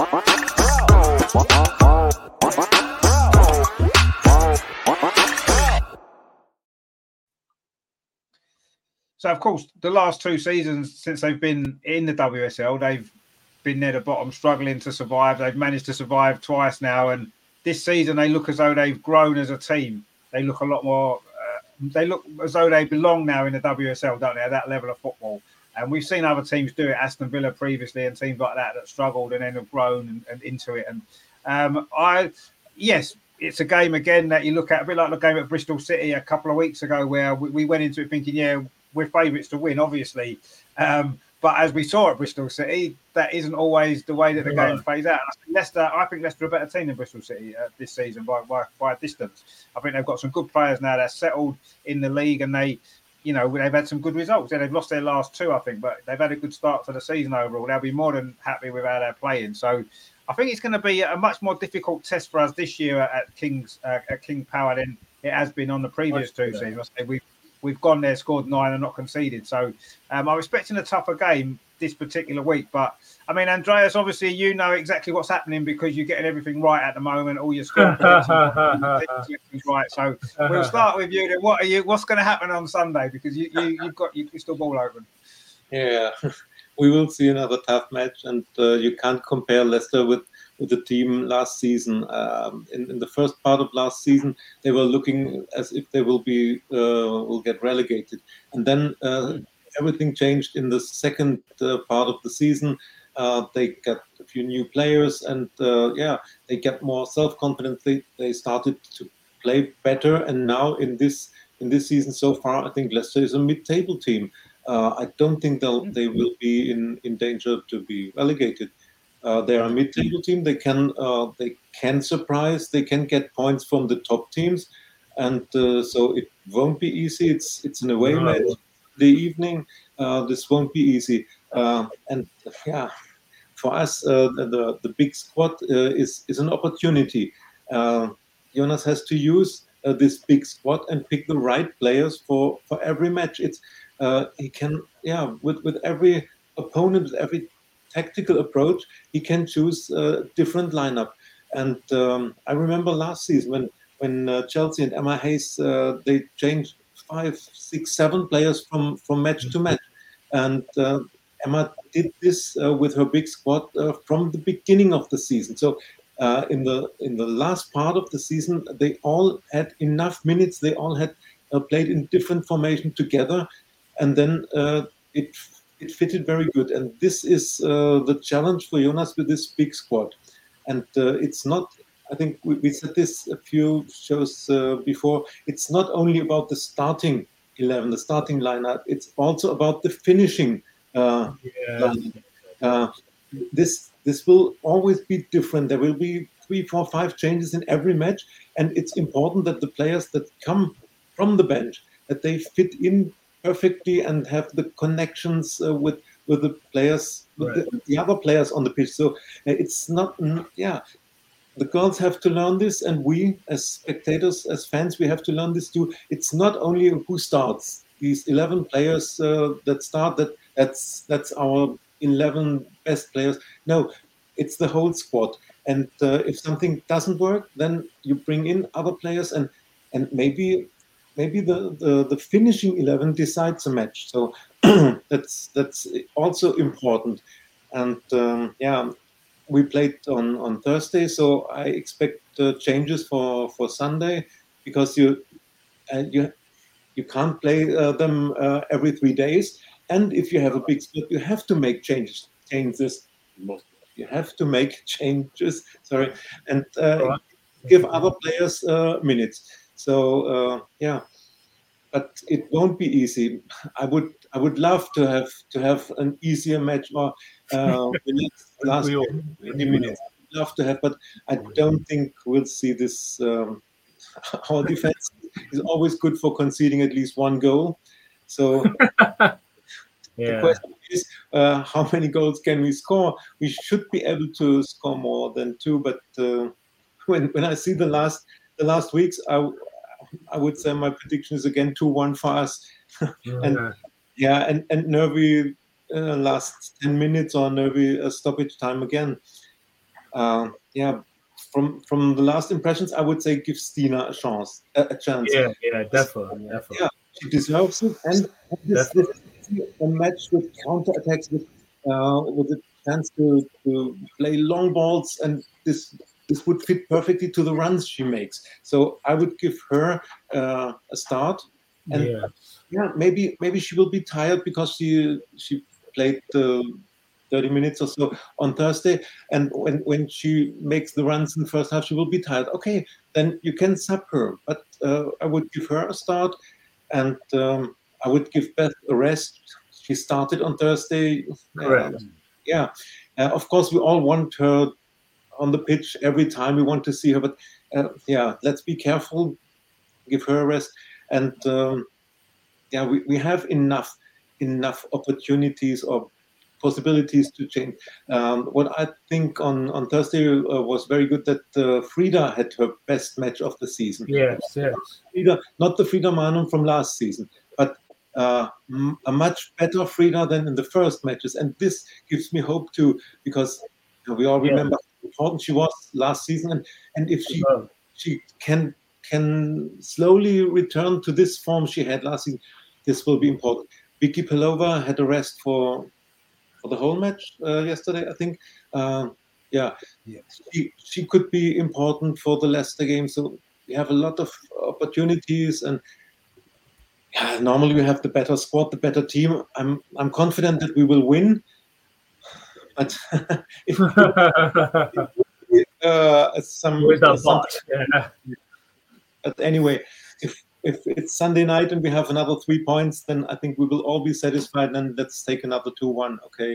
So, of course, the last two seasons since they've been in the W S L, they've been near the bottom, struggling to survive. They've managed to survive twice now, and this season they look as though they've grown as a team. They look a lot more. Uh, they look as though they belong now in the W S L, don't they? At that level of football, and we've seen other teams do it. Aston Villa previously, and teams like that that struggled and then have grown and, and into it. And um, I, yes. It's a game again that you look at a bit like the game at Bristol City a couple of weeks ago, where we, we went into it thinking, yeah, we're favourites to win, obviously. Um, but as we saw at Bristol City, that isn't always the way that the No. game plays out. I think Leicester, I think Leicester are a better team than Bristol City uh, this season by, by by a distance. I think they've got some good players now. They're settled in the league, and they, you know, they've had some good results. Yeah, they've lost their last two, I think, but they've had a good start to the season overall. They'll be more than happy with how they're playing. So I think it's going to be a much more difficult test for us this year at King's uh, at King Power than it has been on the previous two Yeah. seasons. I say we've we've gone there, scored nine, and not conceded. So um, I'm expecting a tougher game this particular week. But I mean, Andreas, obviously you know exactly what's happening because you're getting everything right at the moment. All your score predictions right. So we'll start with you. Then. What are you? What's going to happen on Sunday? Because you, you you've got your crystal ball open. Yeah, we will see another tough match, and uh, you can't compare Leicester with, with the team last season. Um, in, in the first part of last season, they were looking as if they will be uh, will get relegated, and then uh, everything changed in the second uh, part of the season. Uh, they got a few new players, and uh, yeah, they get more self-confident. They, they started to play better, and now in this in this season so far, I think Leicester is a mid-table team. uh, I don't think they'll they will be in, in danger to be relegated. Uh, they are a mid-table team. They can uh, they can surprise. They can get points from the top teams, and uh, so it won't be easy. It's it's an away No. match. The evening, uh, this won't be easy. Uh, and yeah, for us, uh, the the big squad uh, is is an opportunity. Uh, Jonas has to use uh, this big squad and pick the right players for, for every match. It's uh, he can yeah with with every opponent, with every tactical approach, he can choose a different lineup. And um, I remember last season when when uh, Chelsea and Emma Hayes uh, they changed five, six, seven players from from match to match, and uh, Emma did this uh, with her big squad uh, from the beginning of the season. So uh, in the in the last part of the season, they all had enough minutes. They all had uh, played in different formation together, and then uh, it it fitted very good. And this is uh, the challenge for Jonas with this big squad. And uh, it's not. I think we, we said this a few shows uh, before. It's not only about the starting eleven, the starting lineup. It's also about the finishing. Uh, Yeah. uh, this this will always be different. There will be three, four, five changes in every match, and it's important that the players that come from the bench that they fit in perfectly and have the connections uh, with with the players, with Right. the, the other players on the pitch. So uh, it's not, mm, yeah. The girls have to learn this, and we, as spectators, as fans, we have to learn this too. It's not only who starts; these eleven players uh, that start. That that's that's our eleven best players. No, it's the whole squad. And uh, if something doesn't work, then you bring in other players, and and maybe maybe the the, the finishing eleven decides a match. So that's that's also important. And um, yeah. We played on, on Thursday, so I expect uh, changes for, for Sunday because you uh, you you can't play uh, them uh, every three days. And if you have a big split, you have to make changes. Changes. You have to make changes. Sorry, and uh, Right. give other players uh, minutes. So uh, yeah, but it won't be easy. I would I would love to have to have an easier match or uh, last We all- twenty minutes. I'd love to have, but I don't think we'll see this. Um, our defense is always good for conceding at least one goal. So the Yeah. question is, uh, how many goals can we score? We should be able to score more than two, but uh, when when I see the last the last weeks, I I would say my prediction is again two one for us. and Yeah. yeah, and and Nervy uh, last ten minutes or Nervy uh, stoppage time again. Uh, yeah, from from the last impressions, I would say give Stina a chance, a, a chance. Yeah, yeah, definitely, definitely. Yeah, she deserves it, and this, this is a match with counter attacks, with uh, with a chance to, to play long balls, and this this would fit perfectly to the runs she makes. So I would give her uh, a start, and Yeah. yeah, maybe maybe she will be tired because she she played uh, thirty minutes or so on Thursday, and when when she makes the runs in the first half, she will be tired. Okay, then you can sub her, but uh, I would give her a start, and um, I would give Beth a rest. She started on Thursday. Correct. Uh, yeah, uh, of course we all want her on the pitch every time. We want to see her, but uh, yeah, let's be careful. Give her a rest, and um, yeah, we, we have enough enough opportunities or possibilities to change. Um, what I think on on Thursday uh, was very good that uh, Frida had her best match of the season. Yes, yes. Frida, not the Frida Manum from last season, but uh, m- a much better Frida than in the first matches, and this gives me hope too, because you know, we all Yeah. remember how important she was last season, and, and if she Well, she can can slowly return to this form she had last season, this will be important. Vicky Pelova had a rest for for the whole match uh, yesterday, I think. Uh, yeah, Yeah. she she could be important for the Leicester game. So we have a lot of opportunities, and yeah, normally we have the better squad, the better team. I'm I'm confident that we will win, but if uh, some with that some box. Yeah. but anyway, if if it's Sunday night and we have another three points, then I think we will all be satisfied. And let's take another two one. Okay.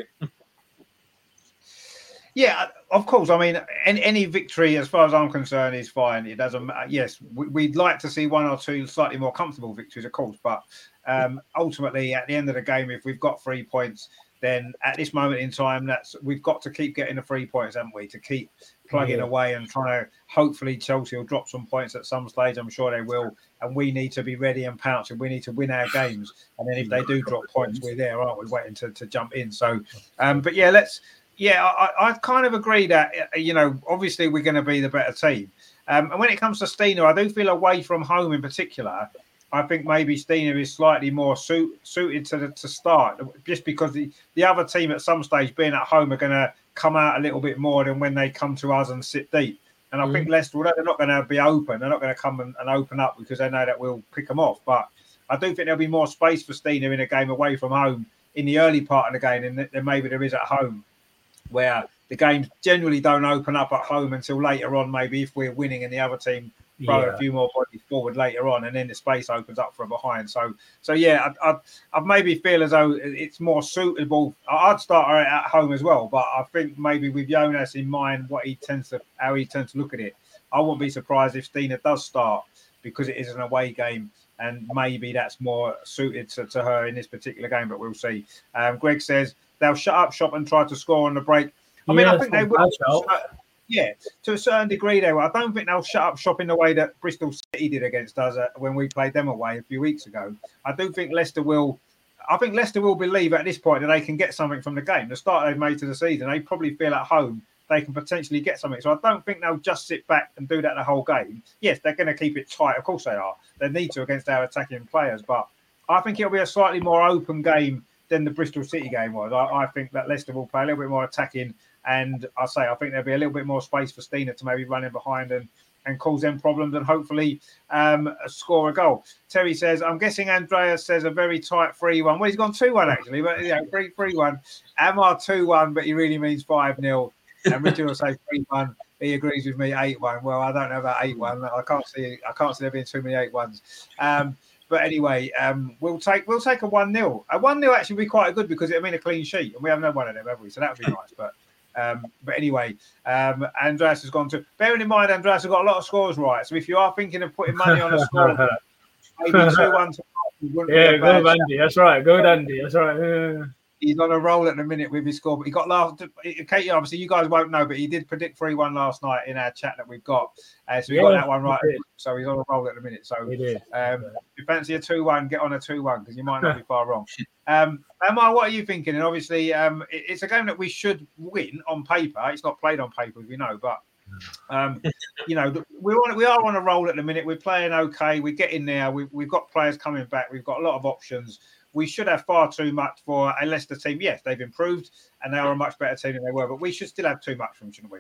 Yeah, of course. I mean, any, any victory, as far as I'm concerned, is fine. It doesn't matter. Yes, we, we'd like to see one or two slightly more comfortable victories, of course. But um, ultimately, at the end of the game, if we've got three points, then at this moment in time, that's we've got to keep getting the three points, haven't we? To keep plugging Yeah. away and trying to. Hopefully, Chelsea will drop some points at some stage. I'm sure they will, and we need to be ready and pouncing. We need to win our games, and then if they do drop points, we're there, aren't we? Waiting to, to jump in. So, um, but yeah, let's. Yeah, I, I kind of agree that, you know, obviously we're going to be the better team. Um, and when it comes to Stina, I do feel away from home in particular, I think maybe Stina is slightly more suit, suited to the, to start, just because the, the other team at some stage being at home are going to come out a little bit more than when they come to us and sit deep. And I mm-hmm. think Leicester, although they're not going to be open, they're not going to come and, and open up because they know that we'll pick them off. But I do think there'll be more space for Stina in a game away from home in the early part of the game than, than maybe there is at home, where the games generally don't open up at home until later on, maybe if we're winning and the other team throw yeah. a few more bodies forward later on, and then the space opens up from behind. So, so yeah, I, I, I maybe feel as though it's more suitable. I'd start her at home as well, but I think maybe with Jonas in mind, what he tends to, how he tends to look at it, I wouldn't be surprised if Stina does start because it is an away game. And maybe that's more suited to, to her in this particular game, but we'll see. Um, Greg says they'll shut up shop and try to score on the break. I mean, yeah, I think they will. Yeah, to a certain degree, they will. I don't think they'll shut up shop in the way that Bristol City did against us uh, when we played them away a few weeks ago. I do think Leicester will. I think Leicester will believe at this point that they can get something from the game. The start they've made to the season, they probably feel at home they can potentially get something. So I don't think they'll just sit back and do that the whole game. Yes, they're going to keep it tight. Of course they are. They need to against our attacking players. But I think it'll be a slightly more open game than the Bristol City game was. I, I think that Leicester will play a little bit more attacking. And I say I think there'll be a little bit more space for Stina to maybe run in behind and, and cause them problems and hopefully um, score a goal. Terry says, I'm guessing Andreas says a very tight three one. Well, he's gone two one actually, but yeah, three one. Amar two one, but he really means five nil. And Richard will say three one. He agrees with me eight one. Well, I don't know about eight one. I can't see I can't see there being too many eight ones. Um, but anyway, um, we'll take we'll take a one nil. A one nil actually would be quite good because it'll mean a clean sheet, and we haven't had one of them, have we? So that would be nice. But um, but anyway, um, Andreas has gone to. Bearing in mind, Andreas has got a lot of scores right. So if you are thinking of putting money on a score, maybe two one. Yeah, go Andy. That's right. Go Andy. That's right. Yeah. He's on a roll at the minute with his score, but he got last. Katie, obviously, you guys won't know, but he did predict three one last night in our chat that we've got. Uh, so we yeah, got that one right. So he's on a roll at the minute. So um, if you fancy a two one, get on a two one because you might not be far wrong. Um, Amar, what are you thinking? And obviously, um, it, it's a game that we should win on paper. It's not played on paper, as we know, but um, you know, we're on, we are on a roll at the minute. We're playing okay. We're getting there. We've, we've got players coming back. We've got a lot of options. We should have far too much for a Leicester team. Yes, they've improved and they are a much better team than they were, but we should still have too much from them, shouldn't we?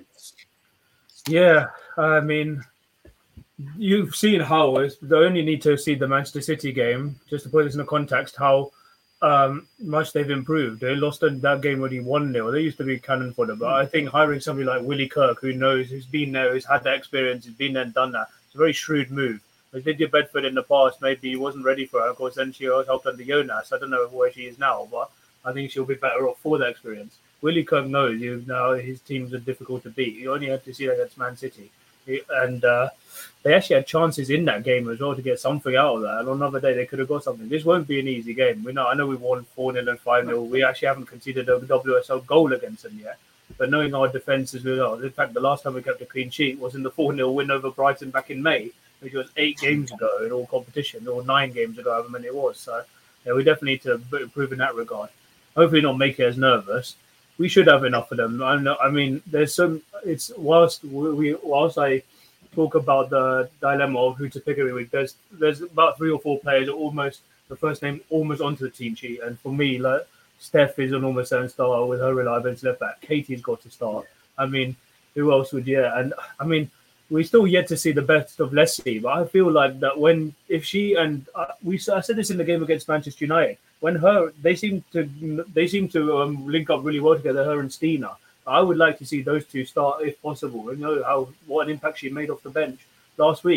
Yeah, I mean, you've seen how they only need to see the Manchester City game just to put this in a context how um, much they've improved. They lost that game already one nil. They used to be cannon fodder, but I think hiring somebody like Willie Kirk, who knows, who's been there, who's had that experience, who's been there and done that, it's a very shrewd move. They did your Bedford in the past. Maybe he wasn't ready for her. Of course, then she helped under Jonas. I don't know where she is now, but I think she'll be better off for that experience. Willie Kirk knows you know his teams are difficult to beat. You only had to see that against Man City, and uh, they actually had chances in that game as well to get something out of that. And on another day, they could have got something. This won't be an easy game. We know. I know we won four nil and five nil. We actually haven't conceded a W S L goal against them yet. But knowing our defence as well, in fact, the last time we kept a clean sheet was in the four nil win over Brighton back in May, which was eight games ago in all competition, or nine games ago, however many it was. So, yeah, we definitely need to improve in that regard. Hopefully not make it as nervous. We should have enough of them. I, know, I mean, there's some, it's whilst we, whilst I talk about the dilemma of who to pick every week, there's, there's about three or four players almost, the first name almost onto the team sheet. And for me, like, Steph is an almost certain star with her reliability left back. Katie's got to start. I mean, who else would, yeah. And I mean, we're still yet to see the best of Leslie, but I feel like that when if she and uh, we I said this in the game against Manchester United, when her they seem to they seem to um, link up really well together, her and Stina. I would like to see those two start if possible. You know how what an impact she made off the bench last week.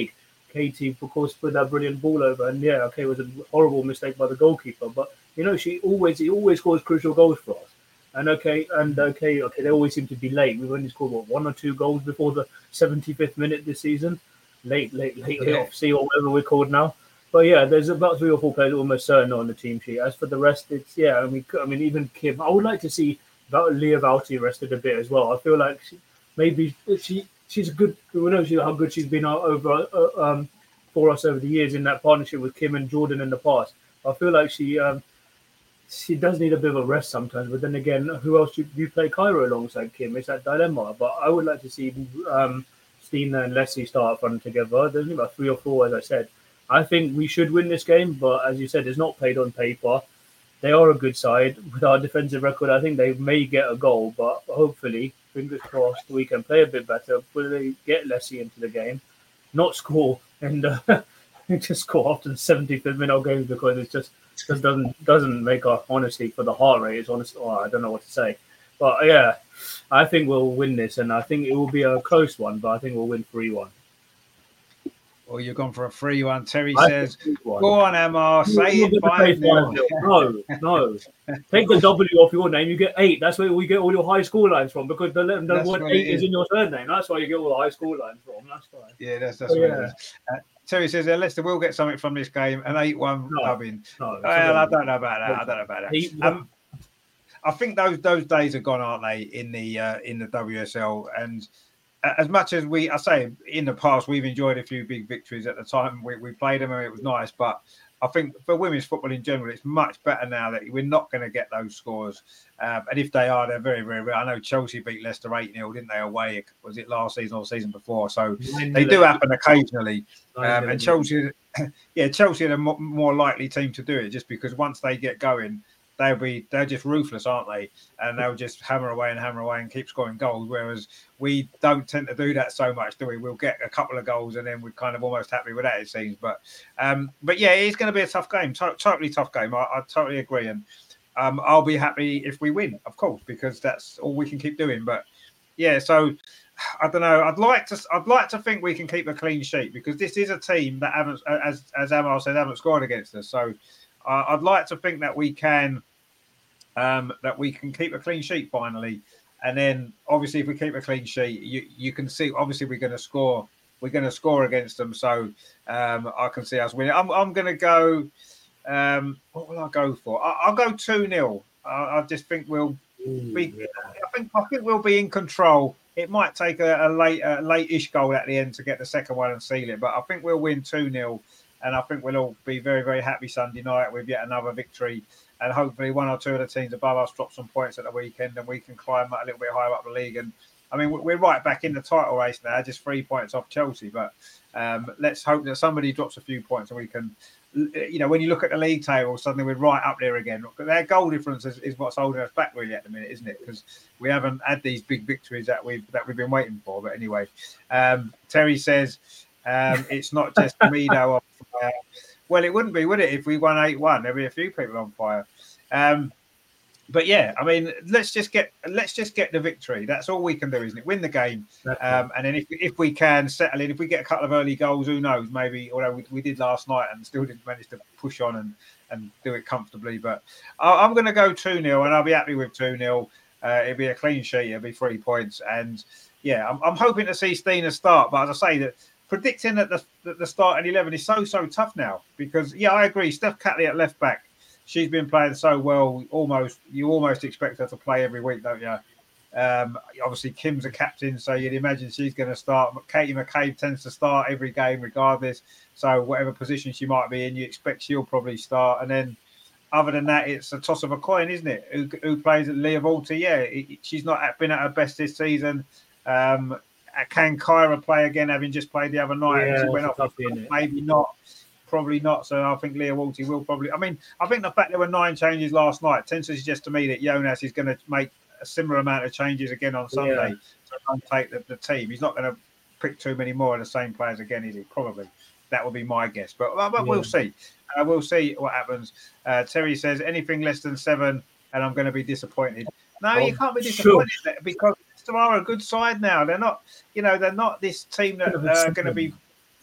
Katie, of course, put that brilliant ball over. And yeah, okay, it was a horrible mistake by the goalkeeper. But, you know, she always, he always scores crucial goals for us. And okay, and okay, okay, they always seem to be late. We've only scored, what, one or two goals before the seventy-fifth minute this season. Late, late, late, Yeah. off C or whatever we're called now. But yeah, there's about three or four players almost certain on the team sheet. As for the rest, it's, yeah, I mean, I mean, even Kim, I would like to see Val- Leah Valti rested a bit as well. I feel like she, maybe she she's a good, we know she, how good she's been over uh, um, for us over the years in that partnership with Kim and Jordan in the past. I feel like she um, she does need a bit of a rest sometimes. But then again, who else do you play Cairo alongside Kim? It's that dilemma. But I would like to see um, Stina and Leslie start up front together. There's only about three or four, as I said. I think we should win this game, but as you said, it's not played on paper. They are a good side. With our defensive record, I think they may get a goal, but hopefully, fingers crossed, we can play a bit better. Will they get Leslie into the game, not score, and uh, just score after the seventy-fifth minute of games because it just just doesn't doesn't make our honestly for the heart rate. It's honest. Oh, I don't know what to say, but yeah, I think we'll win this, and I think it will be a close one, but I think we'll win three one. Well, you've gone for a free one. Terry I says, think one. go on, Emma, say You're it gonna five say nil. No, no. Take the W off your name. You get eight. That's where we get all your high school lines from because the, the That's word what eight it is is. in your surname. That's why you get all the high school lines from. That's fine. Yeah, that's, that's Oh, what yeah. it is. Uh, Terry says, uh, Leicester will get something from this game, an eight one No, dubbing. No, it's Well, not I don't know about that. I don't know about that. Eight- Um, I think those those days are gone, aren't they, in the uh, in the W S L? And as much as we, I say, in the past, we've enjoyed a few big victories at the time we, we played them and it was nice. But I think for women's football in general, it's much better now that we're not going to get those scores. Um, and if they are, they're very, very rare. I know Chelsea beat Leicester eight nil, didn't they, away? Was it last season or season before? So they do happen occasionally. Um, and Chelsea, yeah, Chelsea are a mo- more likely team to do it just because once they get going, they'll be they're just ruthless, aren't they? And they'll just hammer away and hammer away and keep scoring goals. Whereas we don't tend to do that so much, do we? We'll get a couple of goals and then we're kind of almost happy with that, it seems. But um, but yeah, it's going to be a tough game, to- totally tough game. I, I totally agree, and um, I'll be happy if we win, of course, because that's all we can keep doing. But yeah, so I don't know. I'd like to. I'd like to think we can keep a clean sheet because this is a team that haven't, as as Amal said, haven't scored against us. So uh, I'd like to think that we can. Um, that we can keep a clean sheet finally, and then obviously if we keep a clean sheet, you you can see obviously we're going to score. We're going to score against them, so um, I can see us winning. I'm I'm going to go. Um, what will I go for? I, I'll go two nil. I, I just think we'll be. I think I think we'll be in control. It might take a, a late a late-ish goal at the end to get the second one and seal it, but I think we'll win two nil, and I think we'll all be very very happy Sunday night with yet another victory. And hopefully one or two of the teams above us drop some points at the weekend and we can climb a little bit higher up the league. And I mean, we're right back in the title race now, just three points off Chelsea. But um, let's hope that somebody drops a few points and we can, you know, when you look at the league table, suddenly we're right up there again. Their goal difference is, is what's holding us back really at the minute, isn't it? Because we haven't had these big victories that we've that we've been waiting for. But anyway, um, Terry says um, it's not just me though. Uh, Well, it wouldn't be, would it? If we won eight one, there'd be a few people on fire. Um, but yeah, I mean, let's just get let's just get the victory. That's all we can do, isn't it? Win the game, um, and then if if we can settle in, if we get a couple of early goals, who knows? Maybe, although we, we did last night and still didn't manage to push on and, and do it comfortably. But I, I'm going to go two nil, and I'll be happy with two nil. Uh, it'll be a clean sheet. It'll be three points, and yeah, I'm, I'm hoping to see Stina start. But as I say, that. Predicting at the, the start at eleven is so, so tough now because, yeah, I agree. Steph Catley at left back, she's been playing so well. Almost, you almost expect her to play every week, don't you? Um, obviously, Kim's a captain, so you'd imagine she's going to start. Katie McCabe tends to start every game regardless. So whatever position she might be in, you expect she'll probably start. And then other than that, it's a toss of a coin, isn't it? Who, who plays at Leah Valti? Yeah, it, she's not been at her best this season. Um, Can Kyra play again, having just played the other night? Yeah, she went off. tough, Maybe not. Probably not. So I think Leah Valti will probably. I mean, I think the fact there were nine changes last night tends to suggest to me that Jonas is going to make a similar amount of changes again on Sunday yeah. to untake the, the team. He's not going to pick too many more of the same players again, is he? Probably. That would be my guess. But, but yeah. we'll see. Uh, we'll see what happens. Uh, Terry says anything less than seven, and I'm going to be disappointed. No, oh, you can't be disappointed sure. because. Are a good side now. They're not, you know, they're not this team that are uh, going to be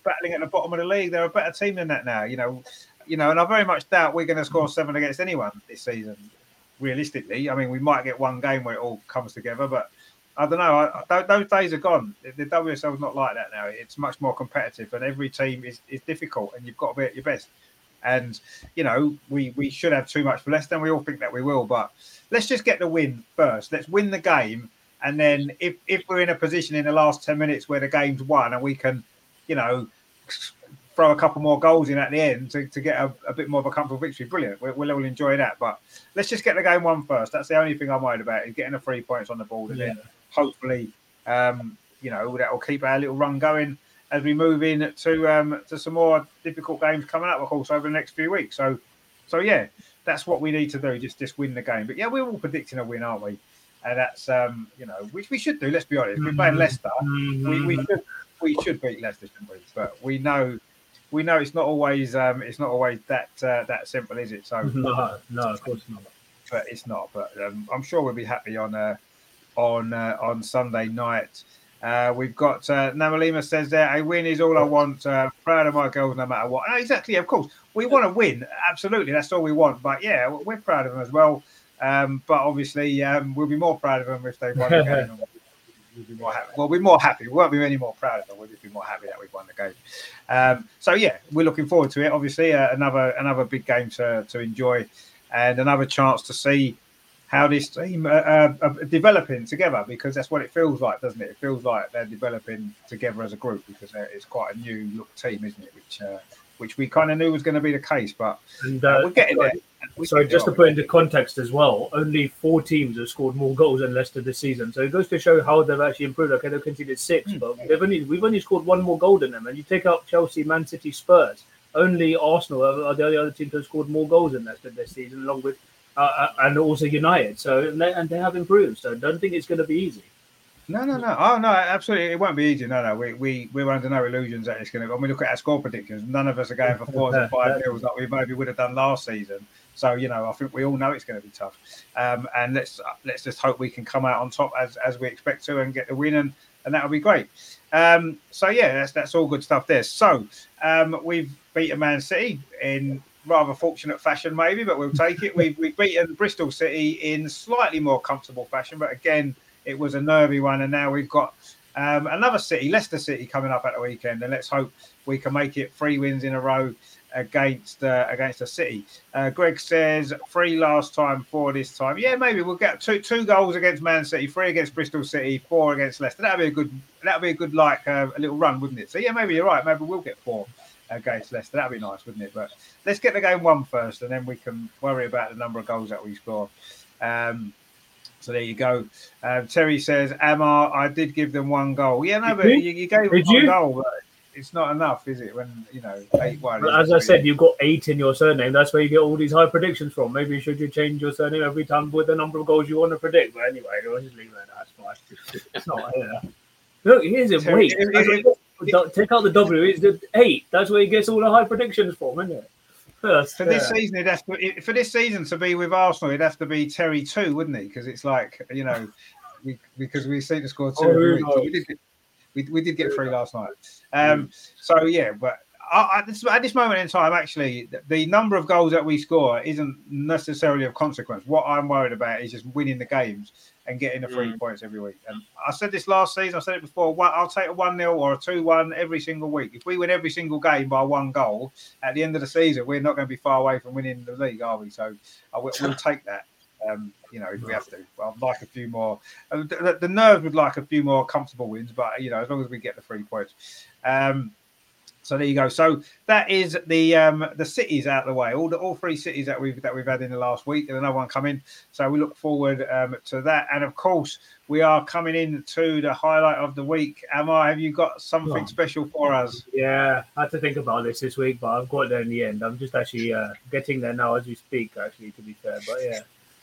battling at the bottom of the league. They're a better team than that now, you know. You know, and I very much doubt we're going to score seven against anyone this season. Realistically, I mean, we might get one game where it all comes together, but I don't know. I, I, those days are gone. The W S L is not like that now. It's much more competitive, and every team is, is difficult, and you've got to be at your best. And, you know, we, we should have too much for Leicester, and we all think that we will. But let's just get the win first. Let's win the game. And then if, if we're in a position in the last ten minutes where the game's won and we can, you know, throw a couple more goals in at the end to, to get a, a bit more of a comfortable victory, brilliant. We'll, we'll all enjoy that. But let's just get the game won first. That's the only thing I'm worried about, is getting the three points on the board. And yeah. then hopefully, um, you know, that will keep our little run going as we move in to um, to some more difficult games coming up, of course, over the next few weeks. So, so yeah, that's what we need to do, just just win the game. But yeah, we're all predicting a win, aren't we? And that's, um, you know, which we should do, let's be honest. We're playing Leicester. Mm-hmm. We, we, should, we should beat Leicester, shouldn't we? But we know we know it's not always um, it's not always that uh, that simple, is it? So no, no, of course not. But it's not. But um, I'm sure we'll be happy on uh, on uh, on Sunday night. Uh, we've got uh, Namalima says there, a win is all I want. Uh, proud of my girls no matter what. And exactly, of course. We want to win. Absolutely. That's all we want. But yeah, we're proud of them as well. Um, but obviously, um, we'll be more proud of them if they won the game. We'll be more happy. Well, we're more happy. We won't be any more proud of them. We'll just be more happy that we've won the game. Um, so yeah, we're looking forward to it. Obviously, uh, another another big game to to enjoy, and another chance to see how this team uh, uh, are developing together, because that's what it feels like, doesn't it? It feels like they're developing together as a group, because it's quite a new look team, isn't it? Which uh, which we kind of knew was going to be the case, but and, uh, we're getting there. So just to put into context as well, only four teams have scored more goals than Leicester this season. So it goes to show how they've actually improved. Okay, they've conceded six, mm. but they've only we've only scored one more goal than them. And you take out Chelsea, Man City, Spurs, only Arsenal are the only other teams who have scored more goals than Leicester this season, along with uh, and also United. So and they, and they have improved. So I don't think it's going to be easy. No, no, no. Oh, no, absolutely. It won't be easy. No, no. We, we, we're under no illusions that it's going to. When we look at our score predictions, none of us are going for fours and five nils like we maybe would have done last season. So, you know, I think we all know it's going to be tough. Um, and let's let's just hope we can come out on top as, as we expect to and get the win, and, and that'll be great. Um, so, yeah, that's that's all good stuff there. So, um, we've beaten Man City in rather fortunate fashion, maybe, but we'll take it. We've, we've beaten Bristol City in slightly more comfortable fashion, but again, it was a nervy one, and now we've got um, another City, Leicester City, coming up at the weekend, and let's hope we can make it three wins in a row against uh, against the City. Uh, Greg says three last time, four this time. Yeah, maybe we'll get two two goals against Man City, three against Bristol City, four against Leicester. That'd be a good that'd be a good like uh, a little run, wouldn't it? So yeah, maybe you're right. Maybe we'll get four against Leicester. That'd be nice, wouldn't it? But let's get the game won first, and then we can worry about the number of goals that we score. Um, So there you go. Um, Terry says, Amar, I did give them one goal. Yeah, no, but you, you gave them did one you? goal, but it's not enough, is it? When, you know, eight one. But as I said, you've got eight in your surname. That's where you get all these high predictions from. Maybe should you change your surname every time with the number of goals you want to predict? But anyway, I'll just leave it at that. That's fine. It's not yeah. Look, here's it. Wait. It, it, it, take out the W. It's the eight. That's where he gets all the high predictions from, isn't it? For this season, it'd have to, for this season to be with Arsenal, it'd have to be Terry two, wouldn't he? Because it's like, you know, we, because we seem to score two. Oh, we, did get, we, we did get three last night. Um, so yeah, but I, at, this, at this moment in time, actually, the, the number of goals that we score isn't necessarily of consequence. What I'm worried about is just winning the games and getting the three mm. points every week. And I said this last season, I said it before, one, I'll take a one nil or a two one every single week. If we win every single game by one goal, at the end of the season, we're not going to be far away from winning the league, are we? So I will, we'll take that, um, you know, if we have to. I'd like a few more. Uh, the, the nerves would like a few more comfortable wins, but, you know, as long as we get the three points. Um, So there you go. So that is the um, the cities out of the way. All the all three cities that we've that we've had in the last week, and another one coming. So we look forward um, to that. And of course, we are coming in to the highlight of the week. Amar, have you got something oh. special for us? Yeah, I had to think about this this week, but I've got there in the end. I'm just actually uh, getting there now as we speak. Actually, to be fair, but yeah.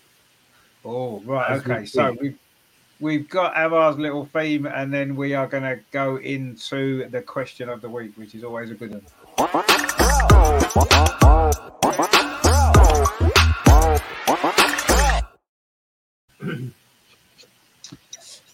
Oh right, as okay. We so we've. We've got Amar's little theme, and then we are going to go into the question of the week, which is always a good one.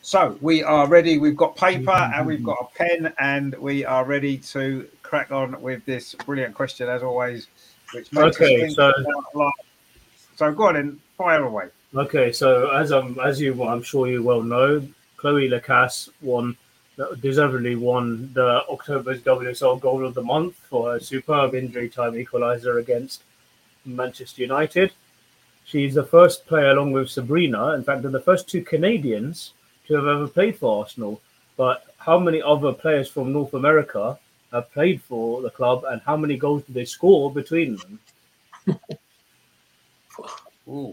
So we are ready. We've got paper and we've got a pen, and we are ready to crack on with this brilliant question, as always. Which makes okay, us so like, so go on and fire away. Okay, so as I'm as you I'm sure you well know, Chloe Lacasse won deservedly won the October's W S L Goal of the Month for a superb injury time equaliser against Manchester United. She's the first player, along with Sabrina, in fact, they're the first two Canadians to have ever played for Arsenal. But how many other players from North America have played for the club, and how many goals did they score between them? Ooh.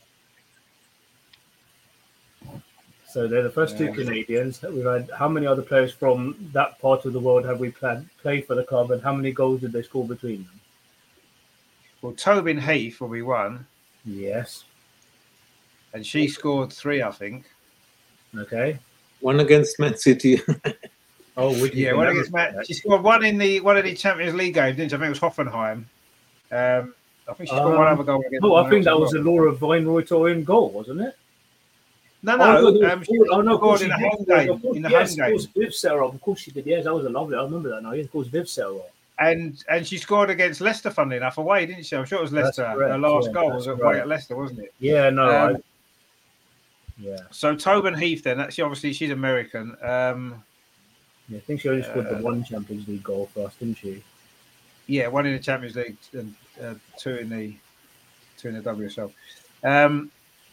So they're the first two Yeah. Canadians. We've had how many other players from that part of the world have we played played for the club, and how many goals did they score between them? Well, Tobin Heath will be one, Yes. and she scored three, I think. Okay. One against Man City. Oh, which Yeah, one against Man. She scored one in the one of the Champions League games, didn't she? I think it was Hoffenheim. Um, I think she scored um, one other goal against. No, I think that was well. a Laura Weinreuter in goal, wasn't it? No, no. Oh, no, um, she oh, no, of course scored in she the did. home game. Of course, In the yes, home of game. course, Viv Sarah. Of course she did. Yes, that was a lovely. I remember that now. Yes, of course, Viv Sarah. And and she scored against Leicester, funnily enough, away, didn't she? I'm sure it was That's Leicester. correct, Her last yeah, goal that's was away right. at Leicester, wasn't it? Yeah, no, Um, I. Yeah. So Tobin Heath, then, that's obviously she's American. Um, yeah, I think she only scored uh, the one Champions League goal for us, didn't she? yeah, one in the Champions League and uh, two in the two in the W S L. Um,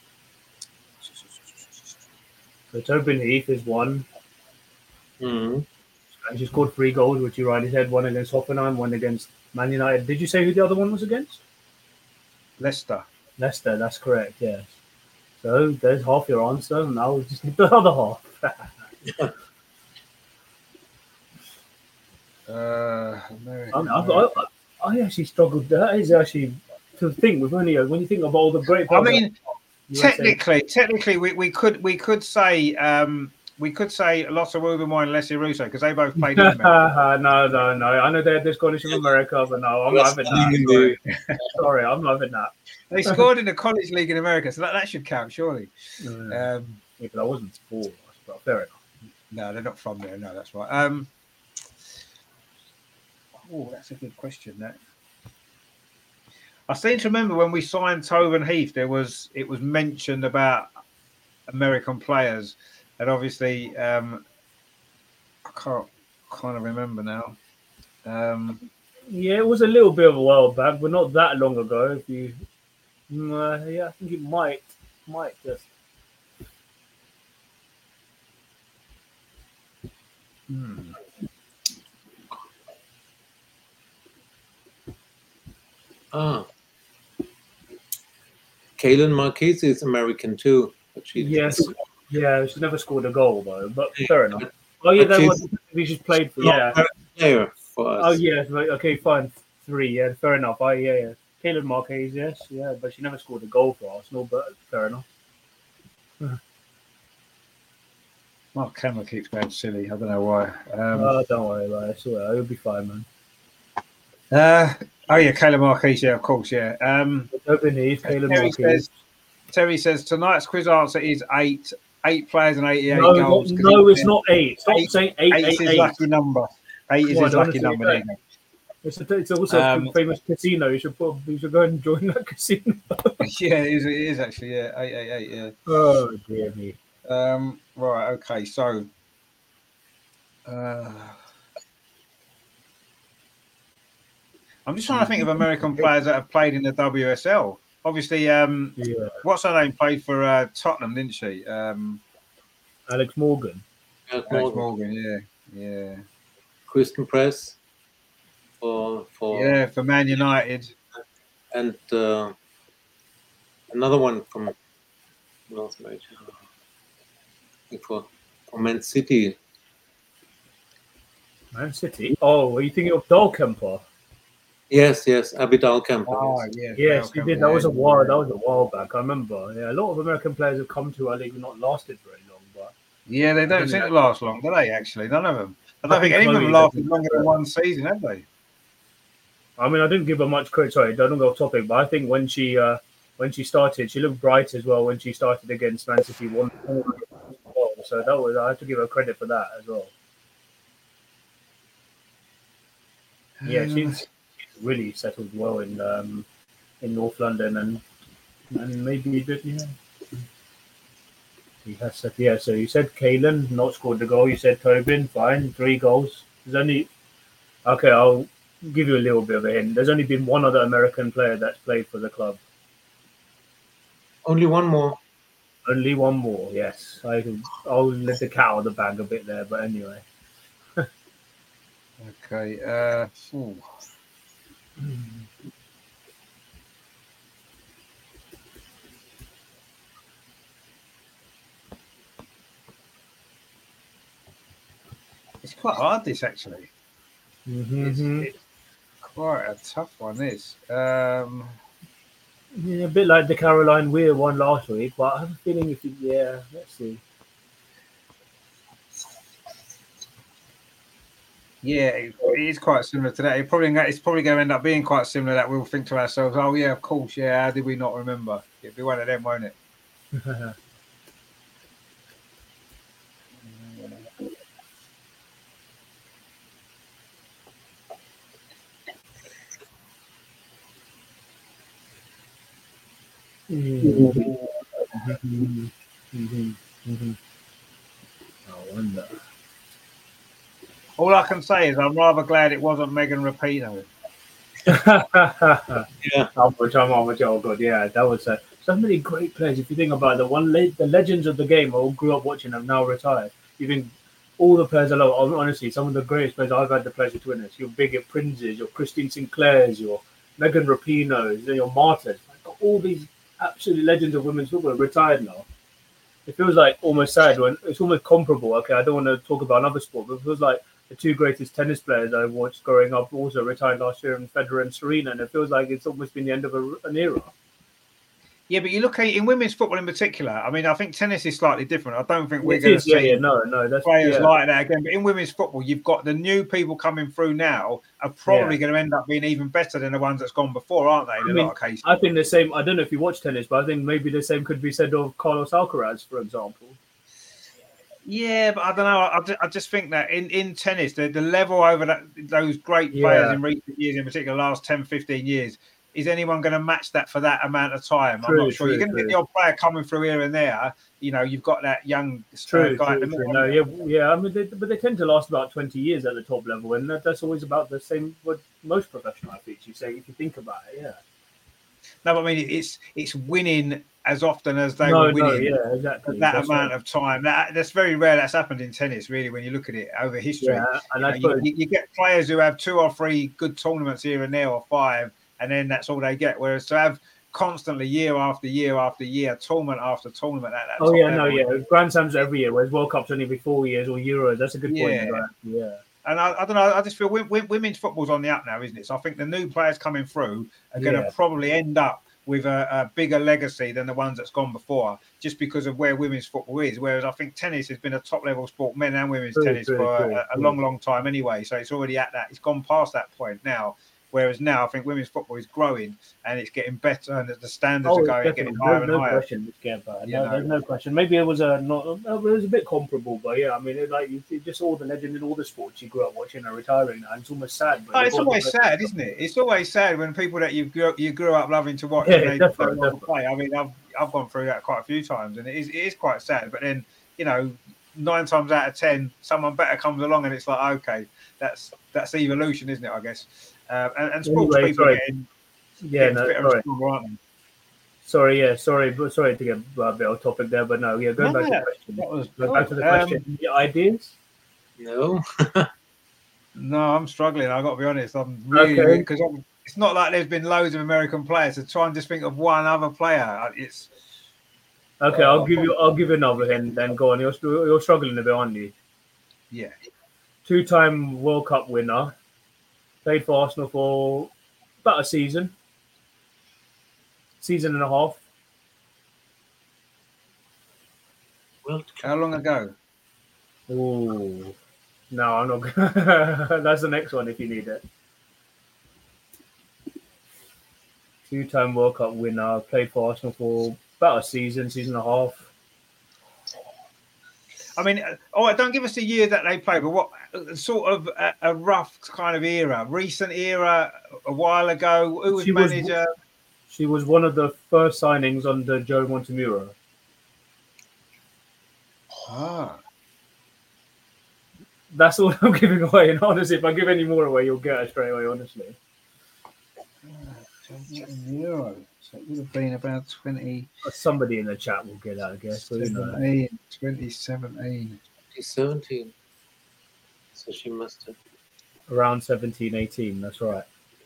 So Tobin Heath is one. Mm-hmm. And she scored three goals, which you rightly said, one against Hoffenheim, one against Man United. Did you say who the other one was against? Leicester. Leicester, that's correct, yes. So there's half your answer, and now we just need the other half. Uh, American, I, mean, I, I, I actually struggled. That is actually to think with only when you think of all the great. I mean, U S A. technically, technically, we, we could we could say um, we could say Lotta Wubbenmoy and Leslie Russo because they both played in America. no, no, no. I know they're the Scottish of America, but no, I'm not having that. Sorry. Sorry, I'm not having that. They scored in the college league in America, so that, that should count, surely. Uh, Um, yeah, but I wasn't four. But fair enough. no, they're not from there. No, that's right. Um, oh, that's a good question. That I seem to remember when we signed Tobin Heath, there was it was mentioned about American players, and obviously um, I can't kind of remember now. Um, Yeah, it was a little bit of a while back, but not that long ago. If you, uh, yeah, I think it might, might just. hmm. Ah. Kaylin Marquez is American too. But she Yes, yeah, she never scored a goal though, but fair enough. Oh yeah, but that she's was we just played for. not Yeah. a player for us. Oh yeah, right, okay, fine. Three, yeah, fair enough. I yeah, yeah. Kaylin Marquez, yes, yeah, but she never scored a goal for Arsenal, but fair enough. My camera keeps going silly. I don't know why. Um, Oh, don't worry about it. It's all right. It'll be fine, man. uh, oh yeah, Kayla Marquez. Yeah, of course. Yeah. Um, Tobin Heath, Kaylin Terry Marquez. says, Terry says tonight's quiz answer is eight. Eight players and eighty-eight No, goals. no, no, it's not eight. Stop eight, saying eight, Eight eight, is his eight. lucky number. Eight is Come on, his I wanna lucky see number. that. There you go. It's, a, it's also Um, a famous casino. You should put, you should go and join that casino. Yeah, it is, it is actually. Yeah, eight, eight, eight. Yeah. Oh dear me. Um, right. Okay. So. Uh, I'm just trying to think of American players that have played in the W S L. Obviously, um, Yeah, what's her name played for uh, Tottenham, didn't she? Um, Alex Morgan. Alex Alex Morgan. Morgan. Yeah, yeah, Kristen Press for for yeah. For Man United. and uh, another one from North America. I think for for Man City. Man City. Oh, are you thinking of Dahlkemper? Yes, yes, Abidal Kemper. Oh, yes. yeah. Yes, you Malcolm, did. That yeah. was a while. That was a while back. I remember. Yeah, a lot of American players have come to our league and not lasted very long. But Yeah, they don't seem to last long, do they? Actually, none of them. I don't I think think any of them Chloe lasted doesn't- longer than one season, have they? I mean, I didn't give her much credit. Sorry, don't go off topic. But I think when she uh, when she started, she looked bright as well. When she started against Man City, one. So that was I have to give her credit for that as well. Yeah, she's, she's really settled well in um, in North London, and and maybe he did, yeah. He has said, yeah. So you said Kalen not scored the goal. You said Tobin, fine, three goals. There's only okay. I'll give you a little bit of a hint. There's only been one other American player that's played for the club. Only one more. Only one more. Yes, I I'll let the cat out of the bag a bit there, but anyway. Okay. Uh, it's quite hard, this actually. Mm-hmm. It's, it's quite a tough one, this. Um, yeah, a bit like the Caroline Weir one last week, but I have a feeling if you, yeah, let's see. Yeah, it, it is quite similar to that. It probably it's probably going to end up being quite similar. That we'll think to ourselves, "Oh yeah, of course, yeah. How did we not remember?" It'll be one of them, won't it? Mm-hmm. Mm-hmm. Mm-hmm. Mm-hmm. I wonder. All I can say is I'm rather glad it wasn't Megan Rapinoe. Yeah, how much, how much, oh god, yeah, that was uh, so many great players. If you think about it, the one, le- the legends of the game, I all grew up watching, have now retired. You think all the players I love, honestly, some of the greatest players I've had the pleasure to witness. Your Bigot Princes, your Christine Sinclairs, your Megan Rapinoes, your Martyrs. All these absolute legends of women's football are retired now. It feels like almost sad when it's almost comparable. Okay, I don't want to talk about another sport, but it feels like the two greatest tennis players I watched growing up also retired last year, in Federer and Serena, and it feels like it's almost been the end of a, an era. Yeah, but you look at in women's football in particular. I mean, I think tennis is slightly different. I don't think we're It going to is, yeah, see yeah, no, no, that's players yeah. like that again. But in women's football, you've got the new people coming through now are probably Yeah. going to end up being even better than the ones that's gone before, aren't they? In I a mean, lot of cases. I think the same. I don't know if you watch tennis, but I think maybe the same could be said of Carlos Alcaraz, for example. Yeah, but I don't know. I, I, I just think that in, in tennis, the, the level over that those great Yeah. players in recent years, in particular, the last ten, fifteen years, is anyone going to match that for that amount of time? True, I'm not sure. true, You're going to true. get the odd player coming through here and there. You know, you've got that young True, uh, guy. true, true. No, yeah, yeah. I mean, they, but they tend to last about twenty years at the top level, and that, that's always about the same with most professional athletes. You say, if you think about it, yeah. No, but I mean, it's it's winning as often as they no, were winning. No, yeah, exactly. That that's amount right. of time. That that's very rare. That's happened in tennis, really, when you look at it over history. Yeah, and you, I know, suppose, you, you get players who have two or three good tournaments here and there, or five, and then that's all they get. Whereas to have constantly year after year after year, tournament after tournament at that oh top yeah, level. no, yeah, Grand Slams every year, whereas World Cups only every four years or Euros. That's a good point. Yeah. Right? Yeah. And I, I don't know. I just feel w- w- women's football's on the up now, isn't it? So I think the new players coming through are going to Yeah. probably end up with a, a bigger legacy than the ones that's gone before, just because of where women's football is. Whereas I think tennis has been a top level sport, men and women's True, tennis, true, for true, a, a true. long, long time anyway. So it's already at that. It's gone past that point now. Whereas now I think women's football is growing and it's getting better, and the standards Oh, are going definitely. getting higher There's and no higher. question it's getting better. You No, know. there's no question. Maybe it was a not. It was a bit comparable, but yeah, I mean, it, like you, you just all the legend in all the sports you grew up watching are retiring now. And it's almost sad. But Oh, they've it's got always the- sad, isn't it? It's always sad when people that you grew you grew up loving to watch Yeah, and they definitely, don't want to definitely. play. I mean, I've I've gone through that quite a few times, and it is it is quite sad. But then you know, nine times out of ten, someone better comes along, and it's like, okay, that's that's evolution, isn't it? I guess. Uh, and, and sports Anyway, people sorry. are getting, Yeah, getting no, fitter sorry. and stronger, aren't they? Sorry, yeah, sorry, but sorry to get a bit off topic there, but no, yeah, going No, back to the that- question. that was Going back to good. the question. Um, Any ideas? No. No, I'm struggling. I've got to be honest. I'm really Okay. because it's not like there's been loads of American players. To try and just think of one other player, it's Okay, Oh, I'll give you. I'll give you another hint. Then go on. You're str- you're struggling a bit, aren't you? yeah. Two-time World Cup winner. Played for Arsenal for about a season, season and a half. Well, How long ago? Ooh, no, I'm not. Gonna... That's the next one if you need it. Two-time World Cup winner. Played for Arsenal for about a season, season and a half. I mean, oh, don't give us the year that they played, but what sort of a, a rough kind of era, recent era, a while ago? Who was She was- manager? She was one of the first signings under Joe Montemurro. Ah, That's all I'm giving away. And honestly, if I give any more away, you'll get it straight away, honestly. Euro. So it would have been about twenty Somebody in the chat will get that, I guess. But, you know. seventeen. twenty seventeen. twenty seventeen. So she must have. Around seventeen, eighteen, that's right.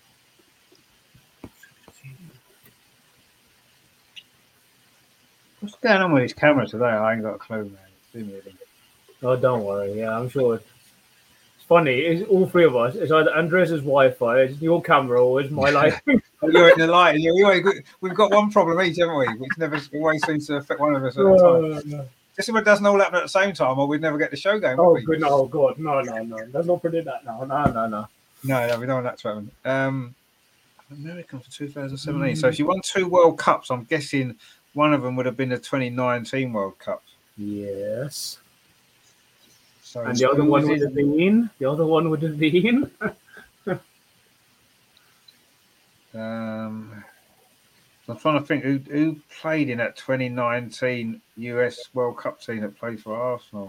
What's going on with his camera today? I ain't got a clue, man. Oh, don't worry. Yeah, I'm sure. It's funny. It's all three of us. It's either Andres' Wi-Fi, it's your camera, or it's my life. You're in the light. You're, you're, we've got one problem each, haven't we? Which never always seems to affect one of us at a time. Just if it doesn't all happen at the same time, or we'd never get the show going. Oh, good. No, God. No, no, no. Let's not predict that now. No, no, no. No, no, we don't want that to happen. Um, American for two thousand seventeen. Mm. So she won two World Cups. I'm guessing one of them would have been the twenty nineteen World Cup. Yes. So and the other one would have been? The other one would have been? um, I'm trying to think who, who played in that twenty nineteen U S World Cup team that played for Arsenal.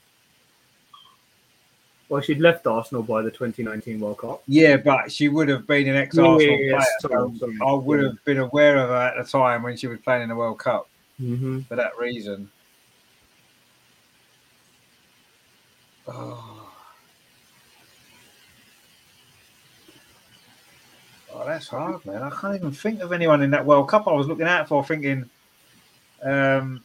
Well, she'd left Arsenal by the twenty nineteen World Cup. Yeah, but she would have been an ex-Arsenal yeah, yeah, player. sorry, sorry. I would have been aware of her at the time when she was playing in the World Cup mm-hmm. for that reason. Oh. oh, that's hard, man. I can't even think of anyone in that World Cup I was looking out for, thinking... Um,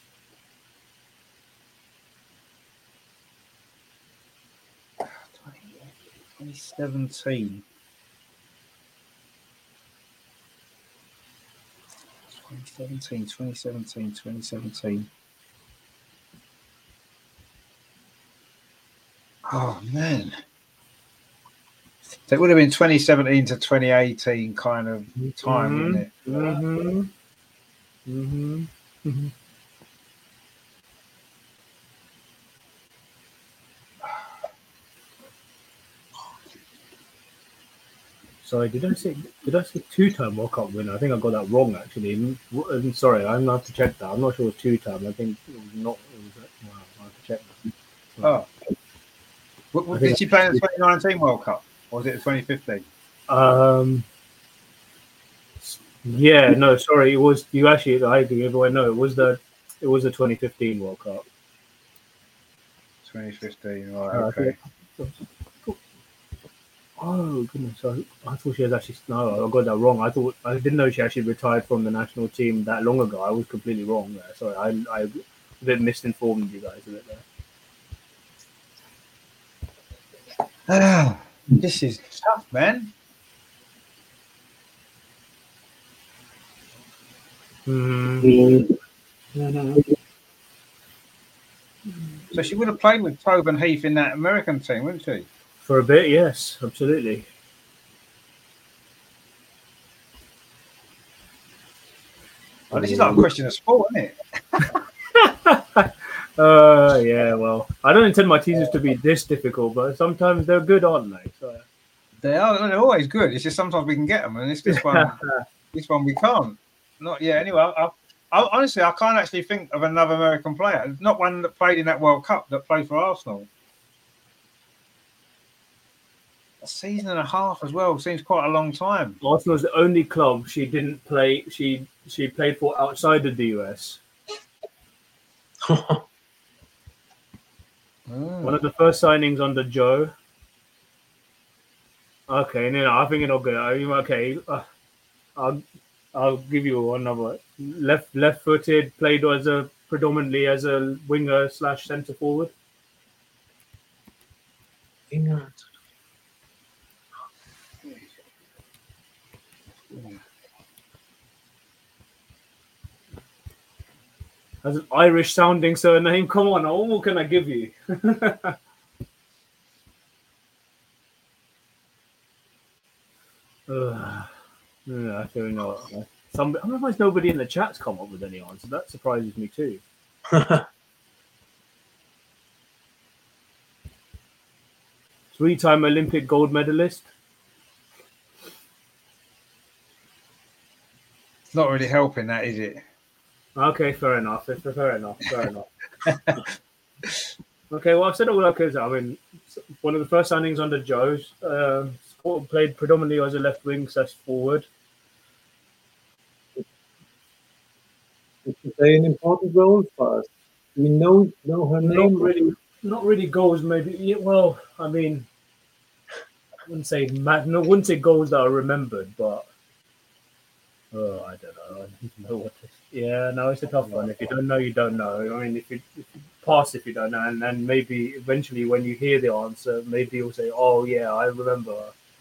twenty seventeen. twenty seventeen, twenty seventeen, twenty seventeen. Oh, man. So it would have been twenty seventeen to twenty eighteen kind of time, mm-hmm. wouldn't it? Mm-hmm. Mm-hmm. Mm-hmm. Sorry, did I say did I say two-time World Cup winner? I think I got that wrong, actually. I'm sorry, I'm going to have to check that. I'm not sure it was two-time. I think it was not. It was, no, I have to check that. Oh. What, what, did she play in the twenty nineteen World Cup? Or was it the twenty fifteen? Um, yeah, no, sorry. It was, you actually, I think everyone know, it was the, it was the twenty fifteen World Cup. twenty fifteen, right, okay. Uh, Oh goodness! I, I thought she was actually no. I got that wrong. I thought I didn't know she actually retired from the national team that long ago. I was completely wrong there. Sorry, I I a bit misinformed you guys a bit there. Ah, this is tough, man. Mm-hmm. So she would have played with Tobin Heath in that American team, wouldn't she? For a bit, yes, absolutely. Oh, this is like a question of sport, isn't it? uh, yeah, well, I don't intend my teasers to be this difficult, but sometimes they're good, aren't they? So. They are. They're always good. It's just sometimes we can get them, and it's this one. this one we can't. Not yet. Anyway, I, I, honestly, I can't actually think of another American player. Not one that played in that World Cup that played for Arsenal. A season and a half as well seems quite a long time. Arsenal's the only club she didn't play. She she played for outside of the U S. oh. One of the first signings under Joe. Okay, no, no I think it'll go. Okay, uh, I'll I'll give you another. Left left footed, played as a predominantly as a winger slash centre forward. Winger. Has an Irish sounding surname. Come on, what more can I give you? uh, yeah, I feel not. Some, I'm surprised nobody in the chat's come up with any answers. That surprises me too. Three-time Olympic gold medalist. It's not really helping that, is it? Okay, fair enough. Fair enough. Fair enough. Okay, well, I've said all I could. I mean, one of the first signings under Joe's. Um, played predominantly as a left wing slash forward. Did she play an important role for us? We know know her name. Not really, not really goals. Maybe. Yeah, well, I mean, I wouldn't say mad. No, I wouldn't say goals that are remembered, but oh, I don't know. I don't know what. To, yeah, no, it's a tough one. If you don't know, you don't know. I mean, if you, if you pass, if you don't know, and then maybe eventually when you hear the answer, maybe you'll say, "Oh, yeah, I remember."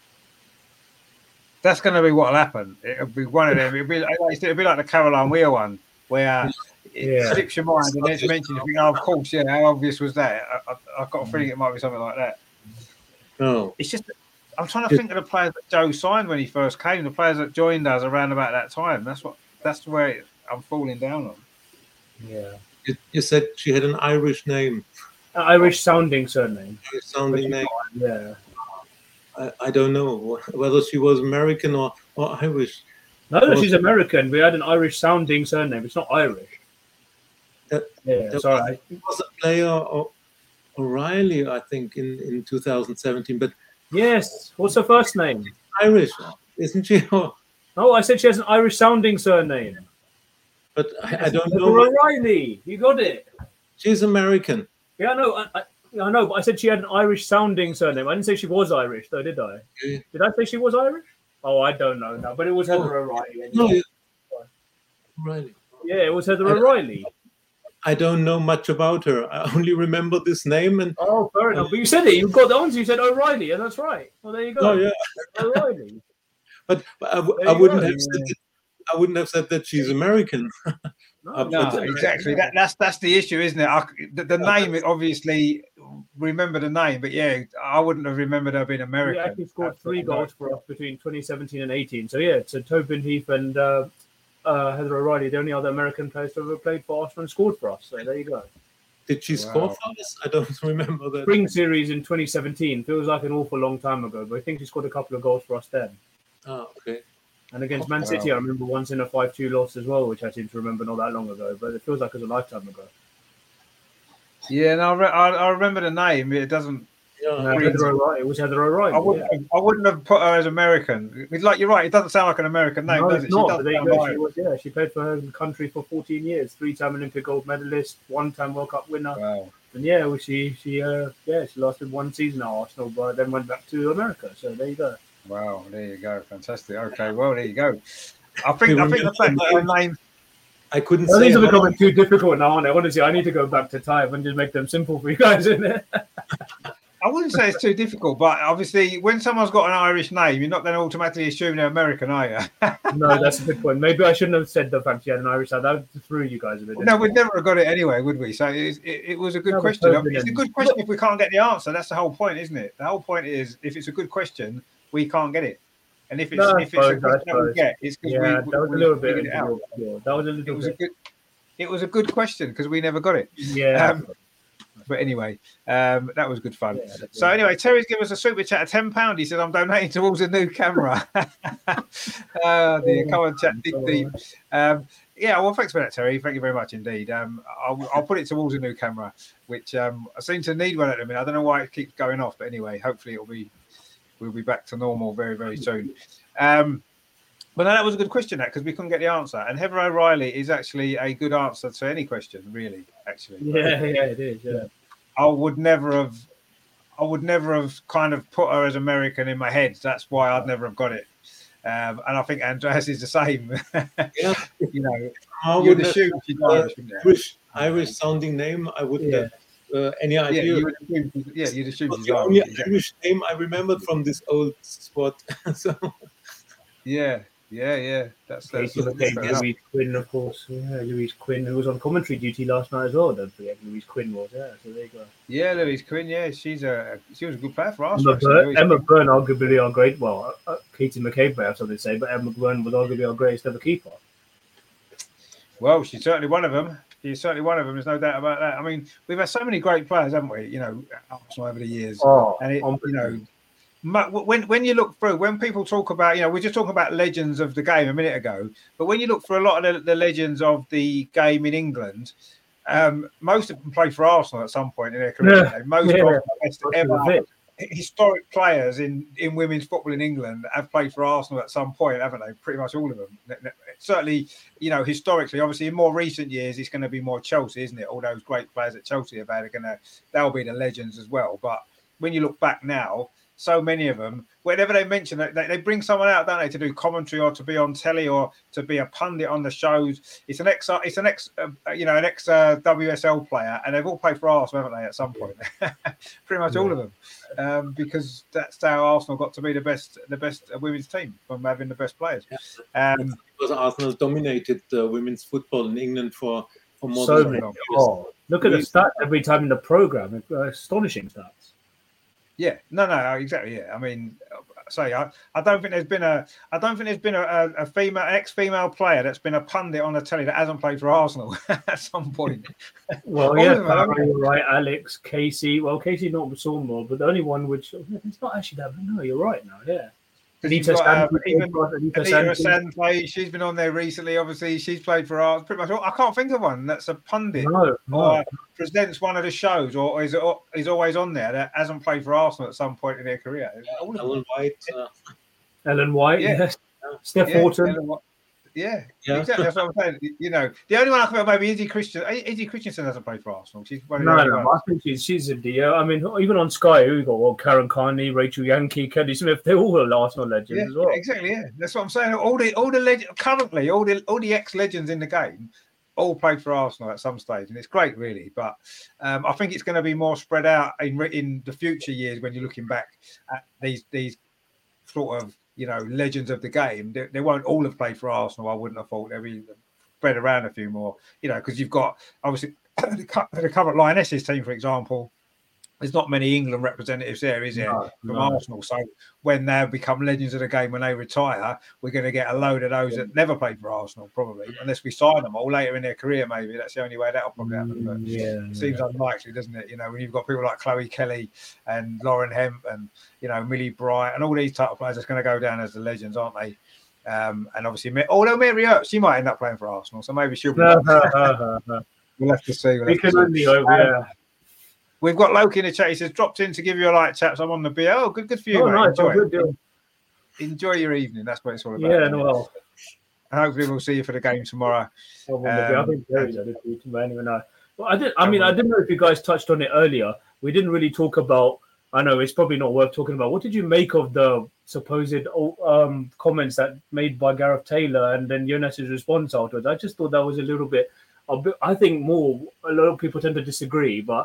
That's going to be what'll happen. It'll be one of them. It'll be like, it'll be like the Caroline Weir one, where it Yeah. slips your mind and then it's mentioned. You think, oh, of course, yeah. How obvious was that? I, I, I've got a feeling it might be something like that. No, It's just I'm trying to think of the players that Joe signed when he first came. The players that joined us around about that time. That's what. That's where it, I'm falling down on. Yeah, you, you said she had an Irish name, Irish sounding surname. Irish sounding name. Yeah. I, I don't know whether she was American or, or Irish. No, no, she's American. We had an Irish sounding surname. It's not Irish. That, Yeah, that sorry. was, was a player, O- O'Reilly, I think, in, in two thousand seventeen, but Yes. What's her first name? Irish, isn't she? Oh, I said she has an Irish sounding surname. But I, I don't Heather know. O'Reilly. You got it. She's American. Yeah, I know. I, I, I know, but I said she had an Irish sounding surname. I didn't say she was Irish, though, did I? Yeah. Did I say she was Irish? Oh, I don't know now, but it was Heather O'Reilly. No, Anyway. O'Reilly. Yeah, it was Heather I- O'Reilly. I don't know much about her. I only remember this name and Oh, fair enough. But you said it. You got the answer. You said O'Reilly, and that's right. Well, there you go. oh yeah, O'Reilly. but, but I, w- There I you wouldn't go. have said that, I wouldn't have said that she's American. No, No, But- exactly. That that's that's the issue, isn't it? I, the, the name, obviously, remember the name, but yeah, I wouldn't have remembered her being He American. actually scored three Absolutely goals for us between twenty seventeen and eighteen. So yeah, so Tobin Heath and uh, uh, Heather O'Reilly, the only other American players to ever played for Arsenal and scored for us. So there you go. Did she score Wow. for us? I don't remember that. Spring series in twenty seventeen feels like an awful long time ago, but I think she scored a couple of goals for us then. Ah, okay. And against Man Wow. City, I remember once in a five two loss as well, which I seem to remember not that long ago, but it feels like it was a lifetime ago. Yeah, no, I, re- I, I remember the name. It doesn't. Yeah, Uh, Heather O'Reilly, it was Heather O'Reilly. I wouldn't. yeah. Have, I wouldn't have put her as American. It's like you're right. It doesn't sound like an American name, No, does it's it? not. She But does there you sound go. like- She was, yeah, she played for her country for fourteen years, three-time Olympic gold medalist, one-time World Cup winner. Wow. And yeah, well, she she uh, yeah she lasted one season at Arsenal, but then went back to America. So there you go. Wow. There you go. Fantastic. Okay. Well, there you go. I think. I think the fact that her name. I couldn't Well, say. these are how- becoming too difficult now, aren't they? Honestly, I need to go back to type and just make them simple for you guys, isn't it? I wouldn't say it's too difficult, but obviously, when someone's got an Irish name, you're not going to automatically assume they're American, are you? No, that's a good point. Maybe I shouldn't have said the fact she had an Irish side. That threw you guys a bit. No, we'd never have got it anyway, would we? So it, it, it was a good No, but question. Tobin It's a and- good question if we can't get the answer. That's the whole point, isn't it? The whole point is if it's a good question, we can't get it. And if it's No, I if it's a suppose, I question that we suppose. get, it's because Yeah, we, that was we a little bit. figured it out. Yeah, that was a It little was a bit. good. It was a good question because we never got it. Yeah. Um, But anyway, um, that was good fun. Yeah, that's So right. anyway, Terry's given us a super chat of ten pound. He says, "I'm donating towards a new camera." Oh dear, come on, chat, dig deep. Um, yeah, well, thanks for that, Terry. Thank you very much indeed. Um, I'll, I'll put it towards a new camera, which um, I seem to need one at the minute. I don't know why it keeps going off, but anyway, hopefully it'll be we'll be back to normal very very soon. Um, but no, that was a good question, that because we couldn't get the answer. And Heather O'Reilly is actually a good answer to any question, really. Actually, Yeah, yeah, it is. Yeah. I would never have, I would never have kind of put her as American in my head. That's why I'd never have got it. Um, and I think Andreas is the same. Yeah, You know, I you'd would assume she's Irish, wouldn't you? Irish, Irish sounding name. I wouldn't Yeah. have uh, any Yeah, idea. you would assume, she's- yeah, you'd assume It was she's the only Irish. Exactly. Irish name I remembered from this old spot. So Yeah, yeah, yeah. That's that's, Casey that's McCabe, fair enough. Louise Quinn, of course. Yeah, Louise Quinn, who was on commentary duty last night as well. Don't forget Louise Quinn was. Yeah, so there you go. Yeah, Louise Quinn. Yeah, she's a she was a good player for us. Emma, actually, Byrne, Louise Emma Quinn. Byrne, arguably our great. Well, uh, Katie McCabe may have something to say, but Emma Byrne was arguably our greatest ever keeper. Well, she's certainly one of them. He's certainly one of them. There's no doubt about that. I mean, we've had so many great players, haven't we? You know, Arsenal over the years, oh, and it, you know, when when you look through, when people talk about, you know, we're just talking about legends of the game a minute ago, but when you look for a lot of the, the legends of the game in England, um, most of them played for Arsenal at some point in their career. Yeah, most yeah, of the best ever it. historic players in, in women's football in England have played for Arsenal at some point, haven't they? Pretty much all of them. Certainly, you know, historically, obviously, in more recent years, it's going to be more Chelsea, isn't it? All those great players that Chelsea have had are going to, they'll be the legends as well. But when you look back now, so many of them, whenever they mention it, they, they bring someone out, don't they, to do commentary or to be on telly or to be a pundit on the shows. It's an ex, it's an ex, uh, you know, an ex uh, W S L player, and they've all played for Arsenal, haven't they, at some point? Pretty much yeah. all of them, um, because that's how Arsenal got to be the best, the best women's team from having the best players. Yeah. Um, because Arsenal dominated uh, women's football in England for for more so than many. Oh, look at the stats every time in the program. Uh, astonishing stats. Yeah, no, no, exactly. Yeah, I mean, say I, I don't think there's been a, I don't think there's been a, a female, ex-female player that's been a pundit on the telly that hasn't played for Arsenal at some point. Well, yeah, you're right, Alex, Casey. Well, Casey not so more, but the only one which it's not actually that. No, you're right now. Yeah. Anita Santley, she's been on there recently. Obviously, she's played for Arsenal. Pretty much, all, I can't think of one that's a pundit no, no. or presents one of the shows, or is is always on there that hasn't played for Arsenal at some point in their career. Yeah, Ellen White, uh, Ellen White, yeah. yes, Steph yeah, Horton. Yeah, yeah, exactly. That's what I'm saying. You know, the only one I can remember maybe Izzy Christian. Izzy Christensen hasn't played for Arsenal. She's one of no, the no. I think she's she's a deal. I mean, even on Sky, we got well, Karen Carney, Rachel Yankee, Kelly Smith. They're all Arsenal legends yeah, as well. Exactly. Yeah, that's what I'm saying. All the all the leg- currently all the all the ex legends in the game all played for Arsenal at some stage, and it's great, really. But um, I think it's going to be more spread out in in the future years when you're looking back at these these sort of, you know, legends of the game. They, they won't all have played for Arsenal. I wouldn't have thought. They'll be spread around a few more, you know, because you've got obviously the, the current Lionesses team, for example. There's not many England representatives there, is there, no, from no. Arsenal? So when they become legends of the game, when they retire, we're going to get a load of those that never played for Arsenal, probably, unless we sign them all later in their career. Maybe that's the only way that'll probably happen. But yeah, it seems yeah. unlikely, doesn't it? You know, when you've got people like Chloe Kelly and Lauren Hemp and, you know, Millie Bright and all these type of players that's going to go down as the legends, aren't they? Um, and obviously, although Mary Earp, she might end up playing for Arsenal, so maybe she'll be. We'll have to see. We'll we can only hope, yeah. We've got Loki in the chat. He says, dropped in to give you a like, chaps. I'm on the beer. Oh, good, good for you, oh, mate. Nice. Enjoy, oh, good Enjoy your evening. That's what it's all about. Yeah, no, well. And hopefully we'll see you for the game tomorrow. Um, I think Jerry's at it anyway. No. Well, I did. I mean, I didn't know if you guys touched on it earlier. We didn't really talk about. I know it's probably not worth talking about. What did you make of the supposed um, comments that made by Gareth Taylor and then Jonas's response afterwards? I just thought that was a little bit. A bit I think more. A lot of people tend to disagree, but.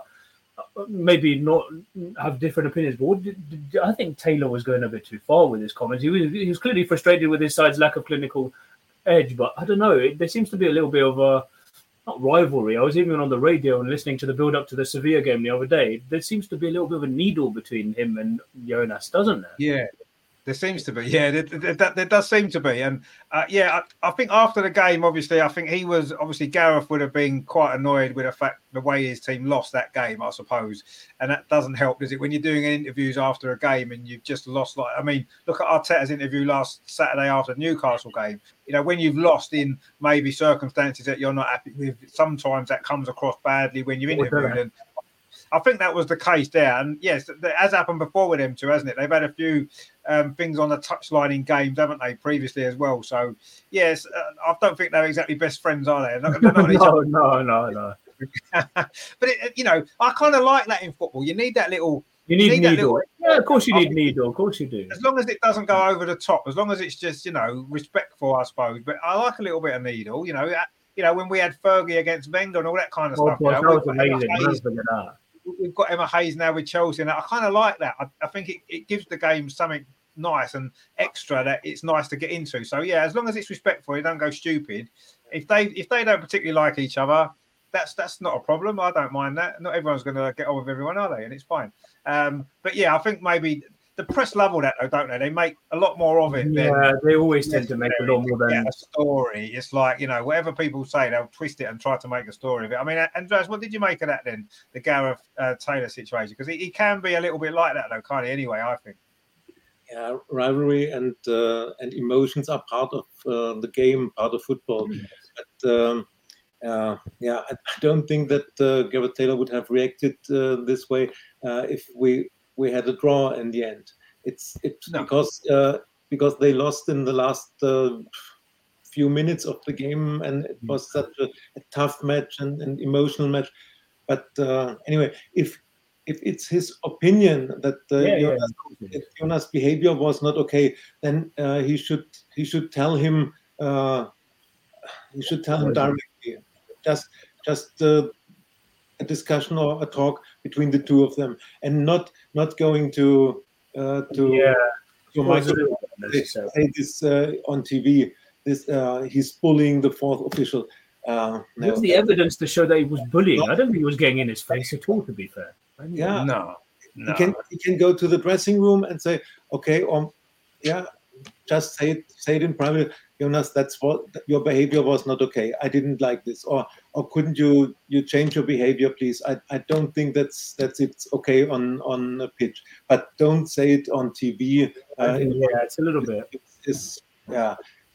Maybe not have different opinions, but what did, did, I think Taylor was going a bit too far with his comments. He was, he was clearly frustrated with his side's lack of clinical edge, but I don't know. It, there seems to be a little bit of a not rivalry. I was even on the radio and listening to the build-up to the Sevilla game the other day. There seems to be a little bit of a needle between him and Jonas, doesn't there? Yeah. There seems to be, yeah, there, there, there does seem to be. And uh, yeah, I, I think after the game, obviously, I think he was, obviously, Gareth would have been quite annoyed with the fact, the way his team lost that game, I suppose. And that doesn't help, does it? When you're doing interviews after a game and you've just lost, like, I mean, look at Arteta's interview last Saturday after the Newcastle game. You know, when you've lost in maybe circumstances that you're not happy with, sometimes that comes across badly when you're interviewed. And I think that was the case there. And yes, it has happened before with them too, hasn't it? They've had a few um, things on the touchline in games, haven't they, previously as well? So, yes, uh, I don't think they're exactly best friends, are they? They're not, they're not no, no, no, no. But, it, you know, I kind of like that in football. You need that little... You need, you need needle. Little, yeah, of course you need needle. Of course you do. As long as it doesn't go over the top, as long as it's just, you know, respectful, I suppose. But I like a little bit of needle, you know. You know, when we had Fergie against Wenger and all that kind of oh, stuff. Gosh, you know, that was amazing. We've got Emma Hayes now with Chelsea, and I kind of like that. I, I think it, it gives the game something nice and extra that it's nice to get into. So yeah, as long as it's respectful, it don't go stupid. If they if they don't particularly like each other, that's that's not a problem. I don't mind that. Not everyone's going to get on with everyone, are they? And it's fine. Um, but yeah, I think maybe the press love all that though, don't they? They make a lot more of it. Yeah, than they always tend to make a lot more than a story. It's like, you know, whatever people say, they'll twist it and try to make a story of it. I mean, Andreas, what did you make of that then, the Gareth uh, Taylor situation? Because he, he can be a little bit like that though, can't he? Anyway, I think. Yeah, rivalry and uh, and emotions are part of uh, the game, part of football. Mm. But um, uh, yeah, I don't think that uh, Gareth Taylor would have reacted uh, this way uh, if we we had a draw in the end. It's it's no. because uh, because they lost in the last uh, few minutes of the game, and it was such a, a tough match and an emotional match. But uh, anyway, if if it's his opinion that uh, yeah, Jonas, yeah. Jonas' behavior was not okay, then uh, he should he should tell him uh, he should tell him directly. Just just uh, a discussion or a talk between the two of them, and not not going to uh, to yeah. to microphone say, say this uh, on T V. This uh, he's bullying the fourth official. Uh, no. What's the evidence to show that he was bullying? No. I don't think he was getting in his face at all, to be fair. Yeah, no, no. He can he can go to the dressing room and say, okay, um, yeah, just say it, say it in private, Jonas. That's what your behavior was not okay. I didn't like this, or or couldn't you you change your behavior, please? I, I don't think that's that's it's okay on on a pitch, but don't say it on T V. Uh, yeah, it's a little bit. It's, it's yeah.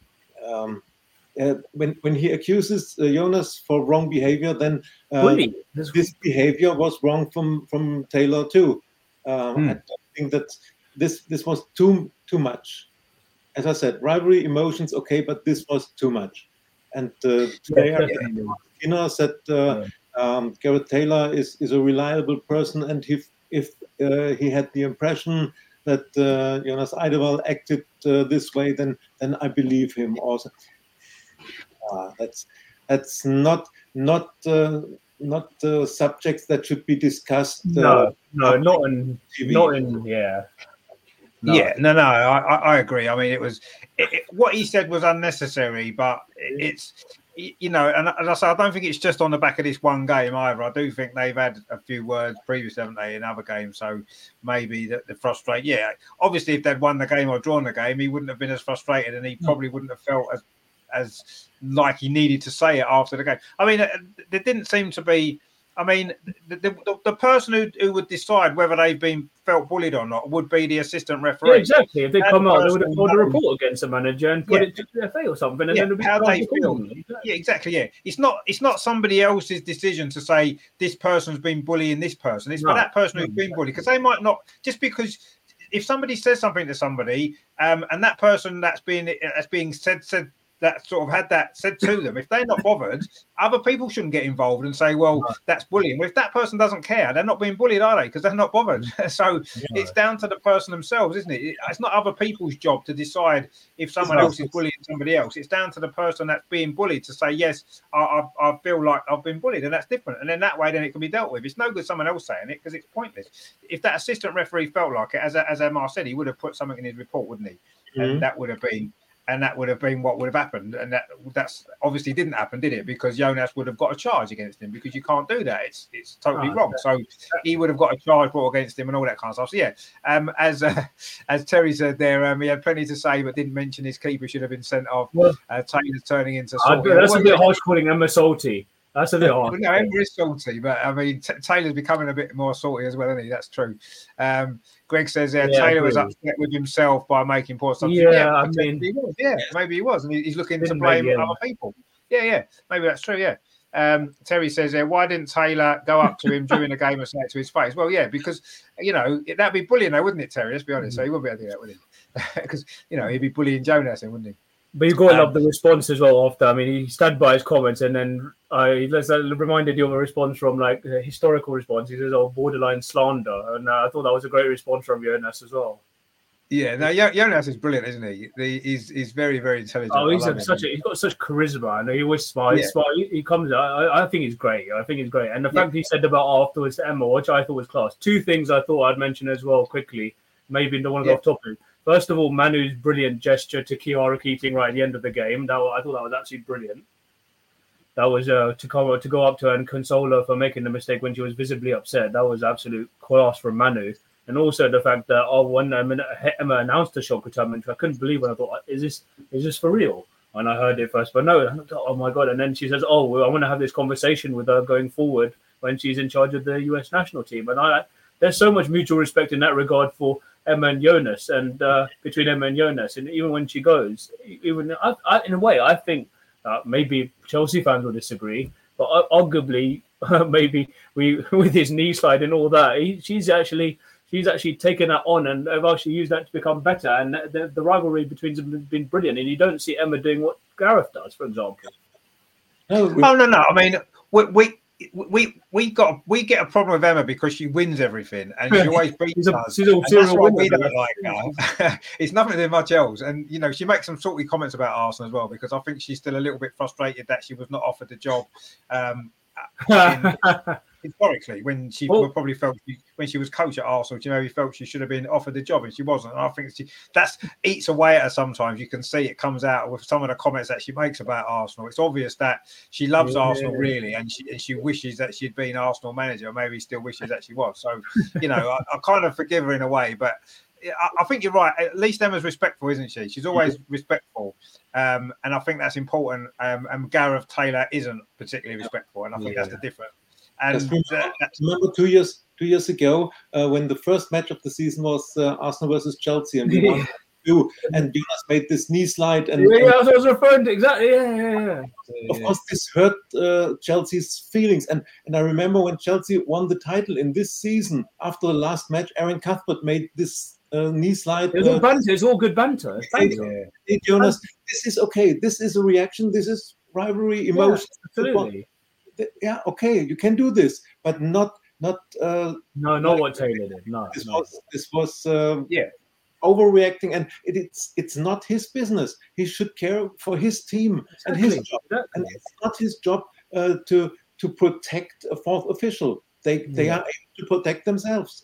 Um, Uh, when when he accuses uh, Jonas for wrong behavior, then uh, this behavior was wrong from from Taylor too. Um, hmm. I don't think that this this was too too much. As I said, rivalry, emotions, okay, but this was too much. And uh, today, yeah, Skinner said uh, yeah. um, Gareth Taylor is is a reliable person, and if if uh, he had the impression that uh, Jonas Eidevall acted uh, this way, then then I believe him also. Uh, that's that's not not uh, not uh, subjects that should be discussed. Uh, no, no, not in T V. Not in yeah. No. Yeah, no, no, I, I agree. I mean, it was it, it, what he said was unnecessary, but it's you know, and as I say, I don't think it's just on the back of this one game either. I do think they've had a few words previously, haven't they, in other games? So maybe that the frustrate. Yeah, obviously, if they'd won the game or drawn the game, he wouldn't have been as frustrated, and he probably wouldn't have felt as. as like he needed to say it after the game. I mean, there didn't seem to be. I mean, the, the, the person who, who would decide whether they've been felt bullied or not would be the assistant referee. Yeah, exactly. If they come out, they would have filed a report against the manager and put yeah. it to the F A or something. And yeah, then how they feel. Yeah, exactly. Yeah, it's not. It's not somebody else's decision to say this person's been bullying this person. It's no. for that person who's been bullied, because they might not just because. If somebody says something to somebody, um, and that person that's being that's being said said. that sort of had that said to them, if they're not bothered, other people shouldn't get involved and say, well, that's bullying. Well, if that person doesn't care, they're not being bullied, are they? Because they're not bothered. So yeah. it's down to the person themselves, isn't it? It's not other people's job to decide if someone else is bullying somebody else. It's down to the person that's being bullied to say, yes, I, I, I feel like I've been bullied, and that's different. And then that way, then it can be dealt with. It's no good someone else saying it because it's pointless. If that assistant referee felt like it, as, as Amar said, he would have put something in his report, wouldn't he? Mm-hmm. And that would have been... And that would have been what would have happened. And that that's obviously didn't happen, did it? Because Jonas would have got a charge against him because you can't do that. It's it's totally oh, wrong. So he would have got a charge brought against him and all that kind of stuff. So, yeah, um, as uh, as Terry said there, um, he had plenty to say, but didn't mention his keeper should have been sent off. Well, uh, Taylor's turning into salty. That's a bit harsh calling Emma salty. That's a bit harsh. No, Emma is salty, but I mean, T- Taylor's becoming a bit more salty as well, isn't he? That's true. Um, Greg says uh, yeah, Taylor was upset with himself by making poor substitutions. Yeah, I mean, he was. Yeah, maybe he was, and he's looking to blame other people. Yeah, yeah, maybe that's true. Yeah. Um, Terry says, uh, why didn't Taylor go up to him during the game and say it to his face? Well, yeah, because you know that'd be bullying, though, wouldn't it, Terry? Let's be honest. Mm-hmm. So he wouldn't be able to do that, would he? Because you know he'd be bullying Jonas, wouldn't he? But you got to um, love the response as well after. I mean, he stood by his comments, and then I uh, reminded you of a response from like a historical response. He says, "Oh, borderline slander," and uh, I thought that was a great response from Jonas as well. Yeah, no, Jonas is brilliant, isn't he? The, he's he's very very intelligent. Oh, he's a, such a, he's got such charisma, and he always smiles. Yeah. He, he comes. I, I think he's great. I think he's great, and the yeah. fact he said about afterwards to Emma, which I thought was class. Two things I thought I'd mention as well quickly. Maybe the one yeah. off topic. First of all, Manu's brilliant gesture to Kiara Keating right at the end of the game. That I thought that was absolutely brilliant. That was uh, to come to go up to her and console her for making the mistake when she was visibly upset. That was absolute class from Manu. And also the fact that oh, when Emma announced the short retirement, I couldn't believe it. I thought, is this is this for real? And I heard it first, but no, I thought, oh my god! And then she says, oh, well, I want to have this conversation with her going forward when she's in charge of the U S national team. And I, there's so much mutual respect in that regard for Emma and Jonas, and uh, between Emma and Jonas, and even when she goes, even I, I, in a way, I think uh, maybe Chelsea fans will disagree, but arguably, uh, maybe we with his knee slide and all that, he, she's actually she's actually taken that on, and they've actually used that to become better. And the, the rivalry between them has been brilliant. And you don't see Emma doing what Gareth does, for example. No, oh no, no. I mean, we. we We we got we get a problem with Emma because she wins everything and she always beats she's a, us. She's a and that's why we don't winner. like her. It's nothing to do much else. And you know, she makes some salty comments about Arsenal as well because I think she's still a little bit frustrated that she was not offered the job. Um, in, historically, when she well, probably felt she, when she was coach at Arsenal, she maybe felt she should have been offered the job and she wasn't. And I think she that's eats away at her sometimes. You can see it comes out with some of the comments that she makes about Arsenal. It's obvious that she loves yeah. Arsenal really, and she and she wishes that she'd been Arsenal manager, or maybe still wishes that she was. So, you know, I, I kind of forgive her in a way, but I, I think you're right. At least Emma's respectful, isn't she? She's always mm-hmm. respectful. Um, and I think that's important. Um, and Gareth Taylor isn't particularly respectful, and I think yeah. that's the difference. And remember, uh, remember two years two years ago uh, when the first match of the season was uh, Arsenal versus Chelsea, and we won two, and Jonas made this knee slide. And yeah, yeah, and, I was referring to exactly. Yeah, yeah, yeah. Of course, this hurt uh, Chelsea's feelings, and and I remember when Chelsea won the title in this season after the last match, Aaron Cuthbert made this. Uh, knee slide. It's all uh, banter. It's all good banter. It's banter. Hey, Jonas, this is okay. This is a reaction. This is rivalry, emotion. Yeah, absolutely. Yeah, okay, you can do this, but not not. Uh, no, not like, what Taylor did. No, this no. was this was um, yeah overreacting, and it, it's it's not his business. He should care for his team exactly. and his job, exactly. and it's not his job uh, to to protect a fourth official. They they yeah. are able to protect themselves.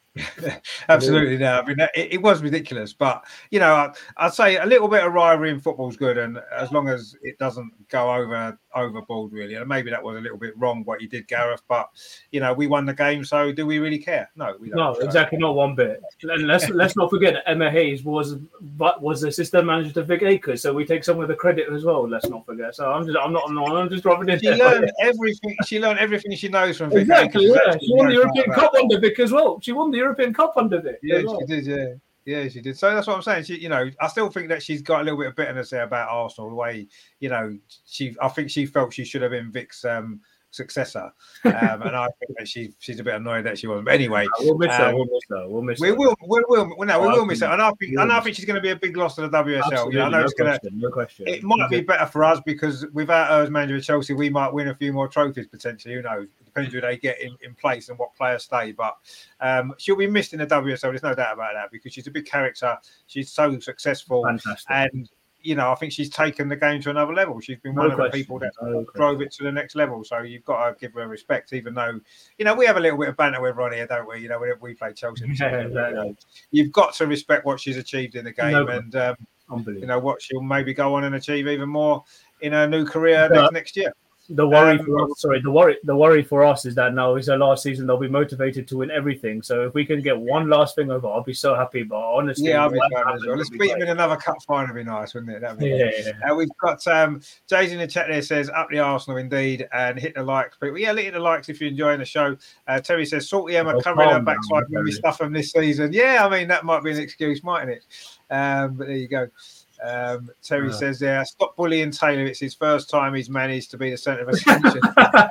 Absolutely, no. I mean, it, it was ridiculous, but you know, I, I'd say a little bit of rivalry in football is good, and as long as it doesn't go over overboard, really. And maybe that was a little bit wrong what you did, Gareth. But you know, we won the game, so do we really care? No, we don't. No, so. exactly, not one bit. And let's let's not forget that Emma Hayes was was the assistant manager to Vic Akers, so we take some of the credit as well. Let's not forget. So I'm just I'm not I'm just dropping it. She learned everything. She learned everything she knows from Vic exactly, Akers. Yeah, she won the European Cup under Vic as well. She won the European Cup under Vic. Yeah, well. she did. Yeah. Yeah, she did. So that's what I'm saying. She, you know, I still think that she's got a little bit of bitterness there about Arsenal. The way, you know, she, I think she felt she should have been Vic's um, successor, um, and I think that she, she's a bit annoyed that she wasn't. But anyway, we'll miss um, her. We'll miss her. We'll miss we her. will. We will. Well, no, we oh, will miss her. And I think, and I think she's going to be a big loss to the W S L. Absolutely, You know, I know no it's going to. No question. It might be better for us because without her as manager of Chelsea, we might win a few more trophies potentially. Who knows? It depends who they get in, in place and what players stay. But um, she'll be missed in the W S L. There's no doubt about that because she's a big character. She's so successful. Fantastic. And you know, I think she's taken the game to another level. She's been no one question. of the people that no drove it to the next level. So you've got to give her respect, even though, you know, we have a little bit of banter with Ronnie, don't we? You know, whenever we play Chelsea. Yeah, you know, you've got to respect what she's achieved in the game no and, um, you know, what she'll maybe go on and achieve even more in her new career yeah. next, next year. The worry um, for us, sorry, the worry, the worry for us is that now it's our last season. They'll be motivated to win everything. So if we can get one last thing over, I'll be so happy. But honestly, yeah, I'll be glad as well. Let's beat them in another cup final. Would be nice, wouldn't it? That'd be yeah, nice. yeah. Uh, we've got um, Jay's in the chat there says up the Arsenal indeed, and hit the likes. People, yeah, hit the likes if you're enjoying the show. Uh, Terry says salty Emma oh, covering her down, backside when we stuff them this season. Yeah, I mean that might be an excuse, mightn't it? Um, but there you go. Um, Terry uh, says there, yeah, stop bullying Taylor. It's his first time he's managed to be the centre of attention.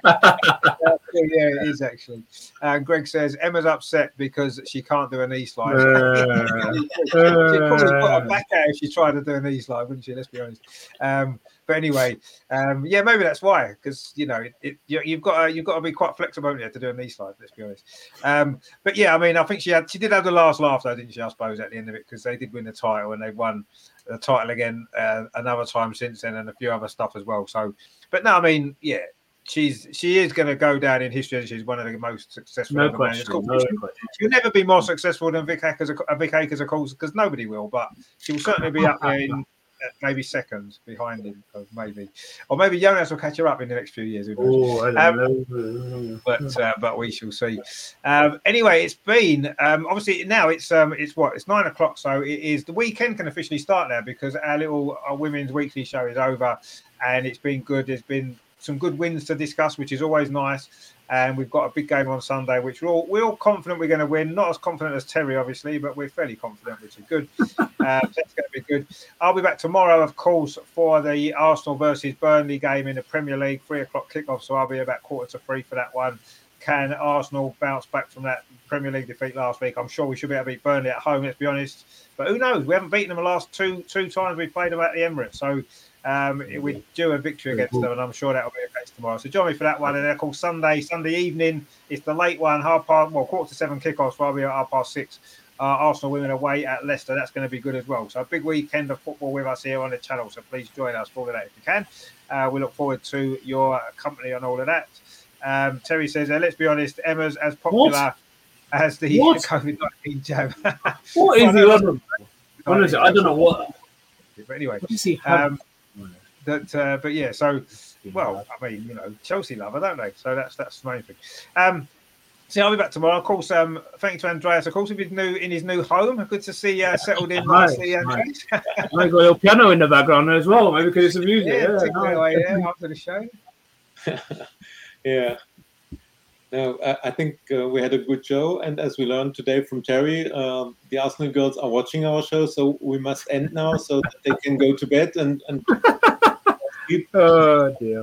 yeah, it is actually. And Greg says Emma's upset because she can't do a knee slide. Uh, She'd probably put her back out if she tried to do a knee slide, wouldn't she? Let's be honest. Um, but anyway, um, yeah, maybe that's why, because you know, it, it, you, you've got to, you've got to be quite flexible here to do a knee slide. Let's be honest. Um, but yeah, I mean, I think she had, she did have the last laugh, though, didn't she? I suppose at the end of it, because they did win the title and they won the title again uh, another time since then, and a few other stuff as well. So, but no, I mean, yeah, she's she is going to go down in history. She's one of the most successful. No question. No question. She'll never be more successful than Vic Akers, Vic Akers, of course, because nobody will. But she will certainly be up there in maybe second behind him, maybe, or maybe Jonas will catch her up in the next few years. Who knows? Oh, I don't Um, know. but uh, but we shall see. Um, anyway, it's been um, obviously now it's um, it's what it's nine o'clock, so it is the weekend can officially start now because our little our women's weekly show is over, and it's been good. There's been some good wins to discuss, which is always nice. And we've got a big game on Sunday, which we're all, we're all confident we're going to win. Not as confident as Terry, obviously, but we're fairly confident, which is good. uh, that's going to be good. I'll be back tomorrow, of course, for the Arsenal versus Burnley game in the Premier League, three o'clock kickoff. So I'll be about quarter to three for that one. Can Arsenal bounce back from that Premier League defeat last week? I'm sure we should be able to beat Burnley at home, let's be honest. But who knows? We haven't beaten them the last two two times we played them at the Emirates. So um, we're due a victory against them, and I'm sure that'll be the case tomorrow. So join me for that one. And they're called Sunday, Sunday evening. It's the late one, half past, well, quarter to seven kickoff, so I'll be at half past six. Uh, Arsenal women away at Leicester. That's going to be good as well. So a big weekend of football with us here on the channel. So please join us for all of that if you can. Uh, we look forward to your company on all of that. Um, Terry says, uh, let's be honest, Emma's as popular what? as the COVID nineteen jab. What is the other? Honestly, I don't know what. But anyway, um, that, uh, but yeah, so, well, I mean, you know, Chelsea love her, don't they? So that's that's the main thing. Um, so I'll be back tomorrow. Of course, um, thank you to Andreas. Of course, he's new in his new home. Good to see uh, settled in nicely, Andreas. I got a little piano in the background as well, maybe because it's some music. Yeah, yeah, take no. it away there after the show. Yeah. No, I, I think uh, we had a good show, and as we learned today from Terry, um, the Arsenal girls are watching our show, so we must end now so that they can go to bed and. and sleep. Oh dear.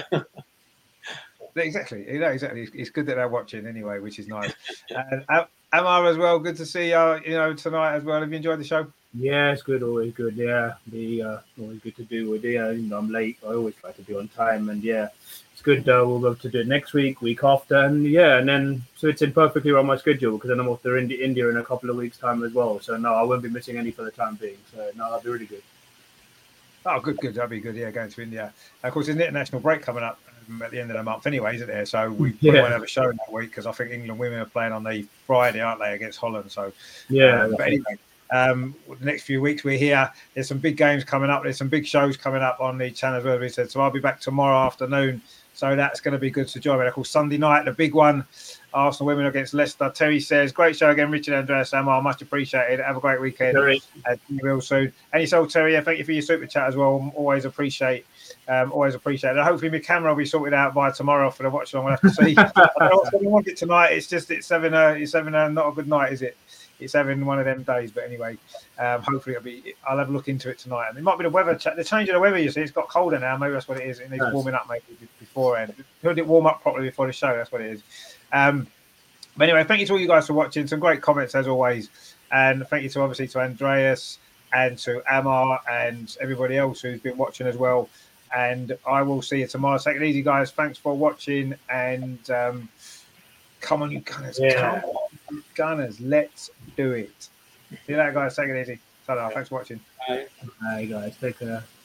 Exactly, you know, exactly. It's good that they're watching anyway, which is nice. And uh, Amar as well. Good to see you. You know, tonight as well. Have you enjoyed the show? Yeah, it's good. Always good. Yeah, the uh, always good to do with. Yeah, you know, I'm late. I always try to be on time, and yeah, it's good. Uh, we'll go to do it next week, week after, and yeah, and then so it's in perfectly on my schedule because then I'm off to India, India in a couple of weeks' time as well. So no, I won't be missing any for the time being. So no, that'll be really good. Oh, good, good. That'd be good. Yeah, going to India. Of course, there's an international break coming up um, at the end of the month anyway, isn't there? So we yeah. won't have a show that week because I think England women are playing on the Friday, aren't they, against Holland? So yeah. Um, but anyway, um, the next few weeks we're here. There's some big games coming up. There's some big shows coming up on the channel as well, as we said. So I'll be back tomorrow afternoon. So that's going to be good to join me. Of course, Sunday night, the big one, Arsenal women against Leicester. Terry says, great show again, Richard, Andreas, Amar, much appreciated. Have a great weekend. Terry. Uh, real soon. And yourself, Terry, yeah, thank you for your super chat as well. Always appreciate um, always appreciate it. Hopefully my camera will be sorted out by tomorrow for the watch along. We'll have to see. I don't know what's going on with it tonight. It's just, it's having a, it's having a, not a good night, is it? It's having one of them days, but anyway, um, hopefully it'll be. I'll have a look into it tonight. And it might be the weather. The change of the weather. You see, it's got colder now. Maybe that's what it is. It needs Nice. warming up, maybe beforehand. Could it warm up properly before the show? That's what it is. Um, but anyway, thank you to all you guys for watching. Some great comments as always, and thank you to obviously to Andreas and to Amar and everybody else who's been watching as well. And I will see you tomorrow. Take it easy, guys. Thanks for watching, and um, come on, you Gunners. Yeah. Come on, Gunners. Let's do it. See you later, guys. Take it easy. Ta-ra. Thanks for watching. Bye. Hi guys, take care.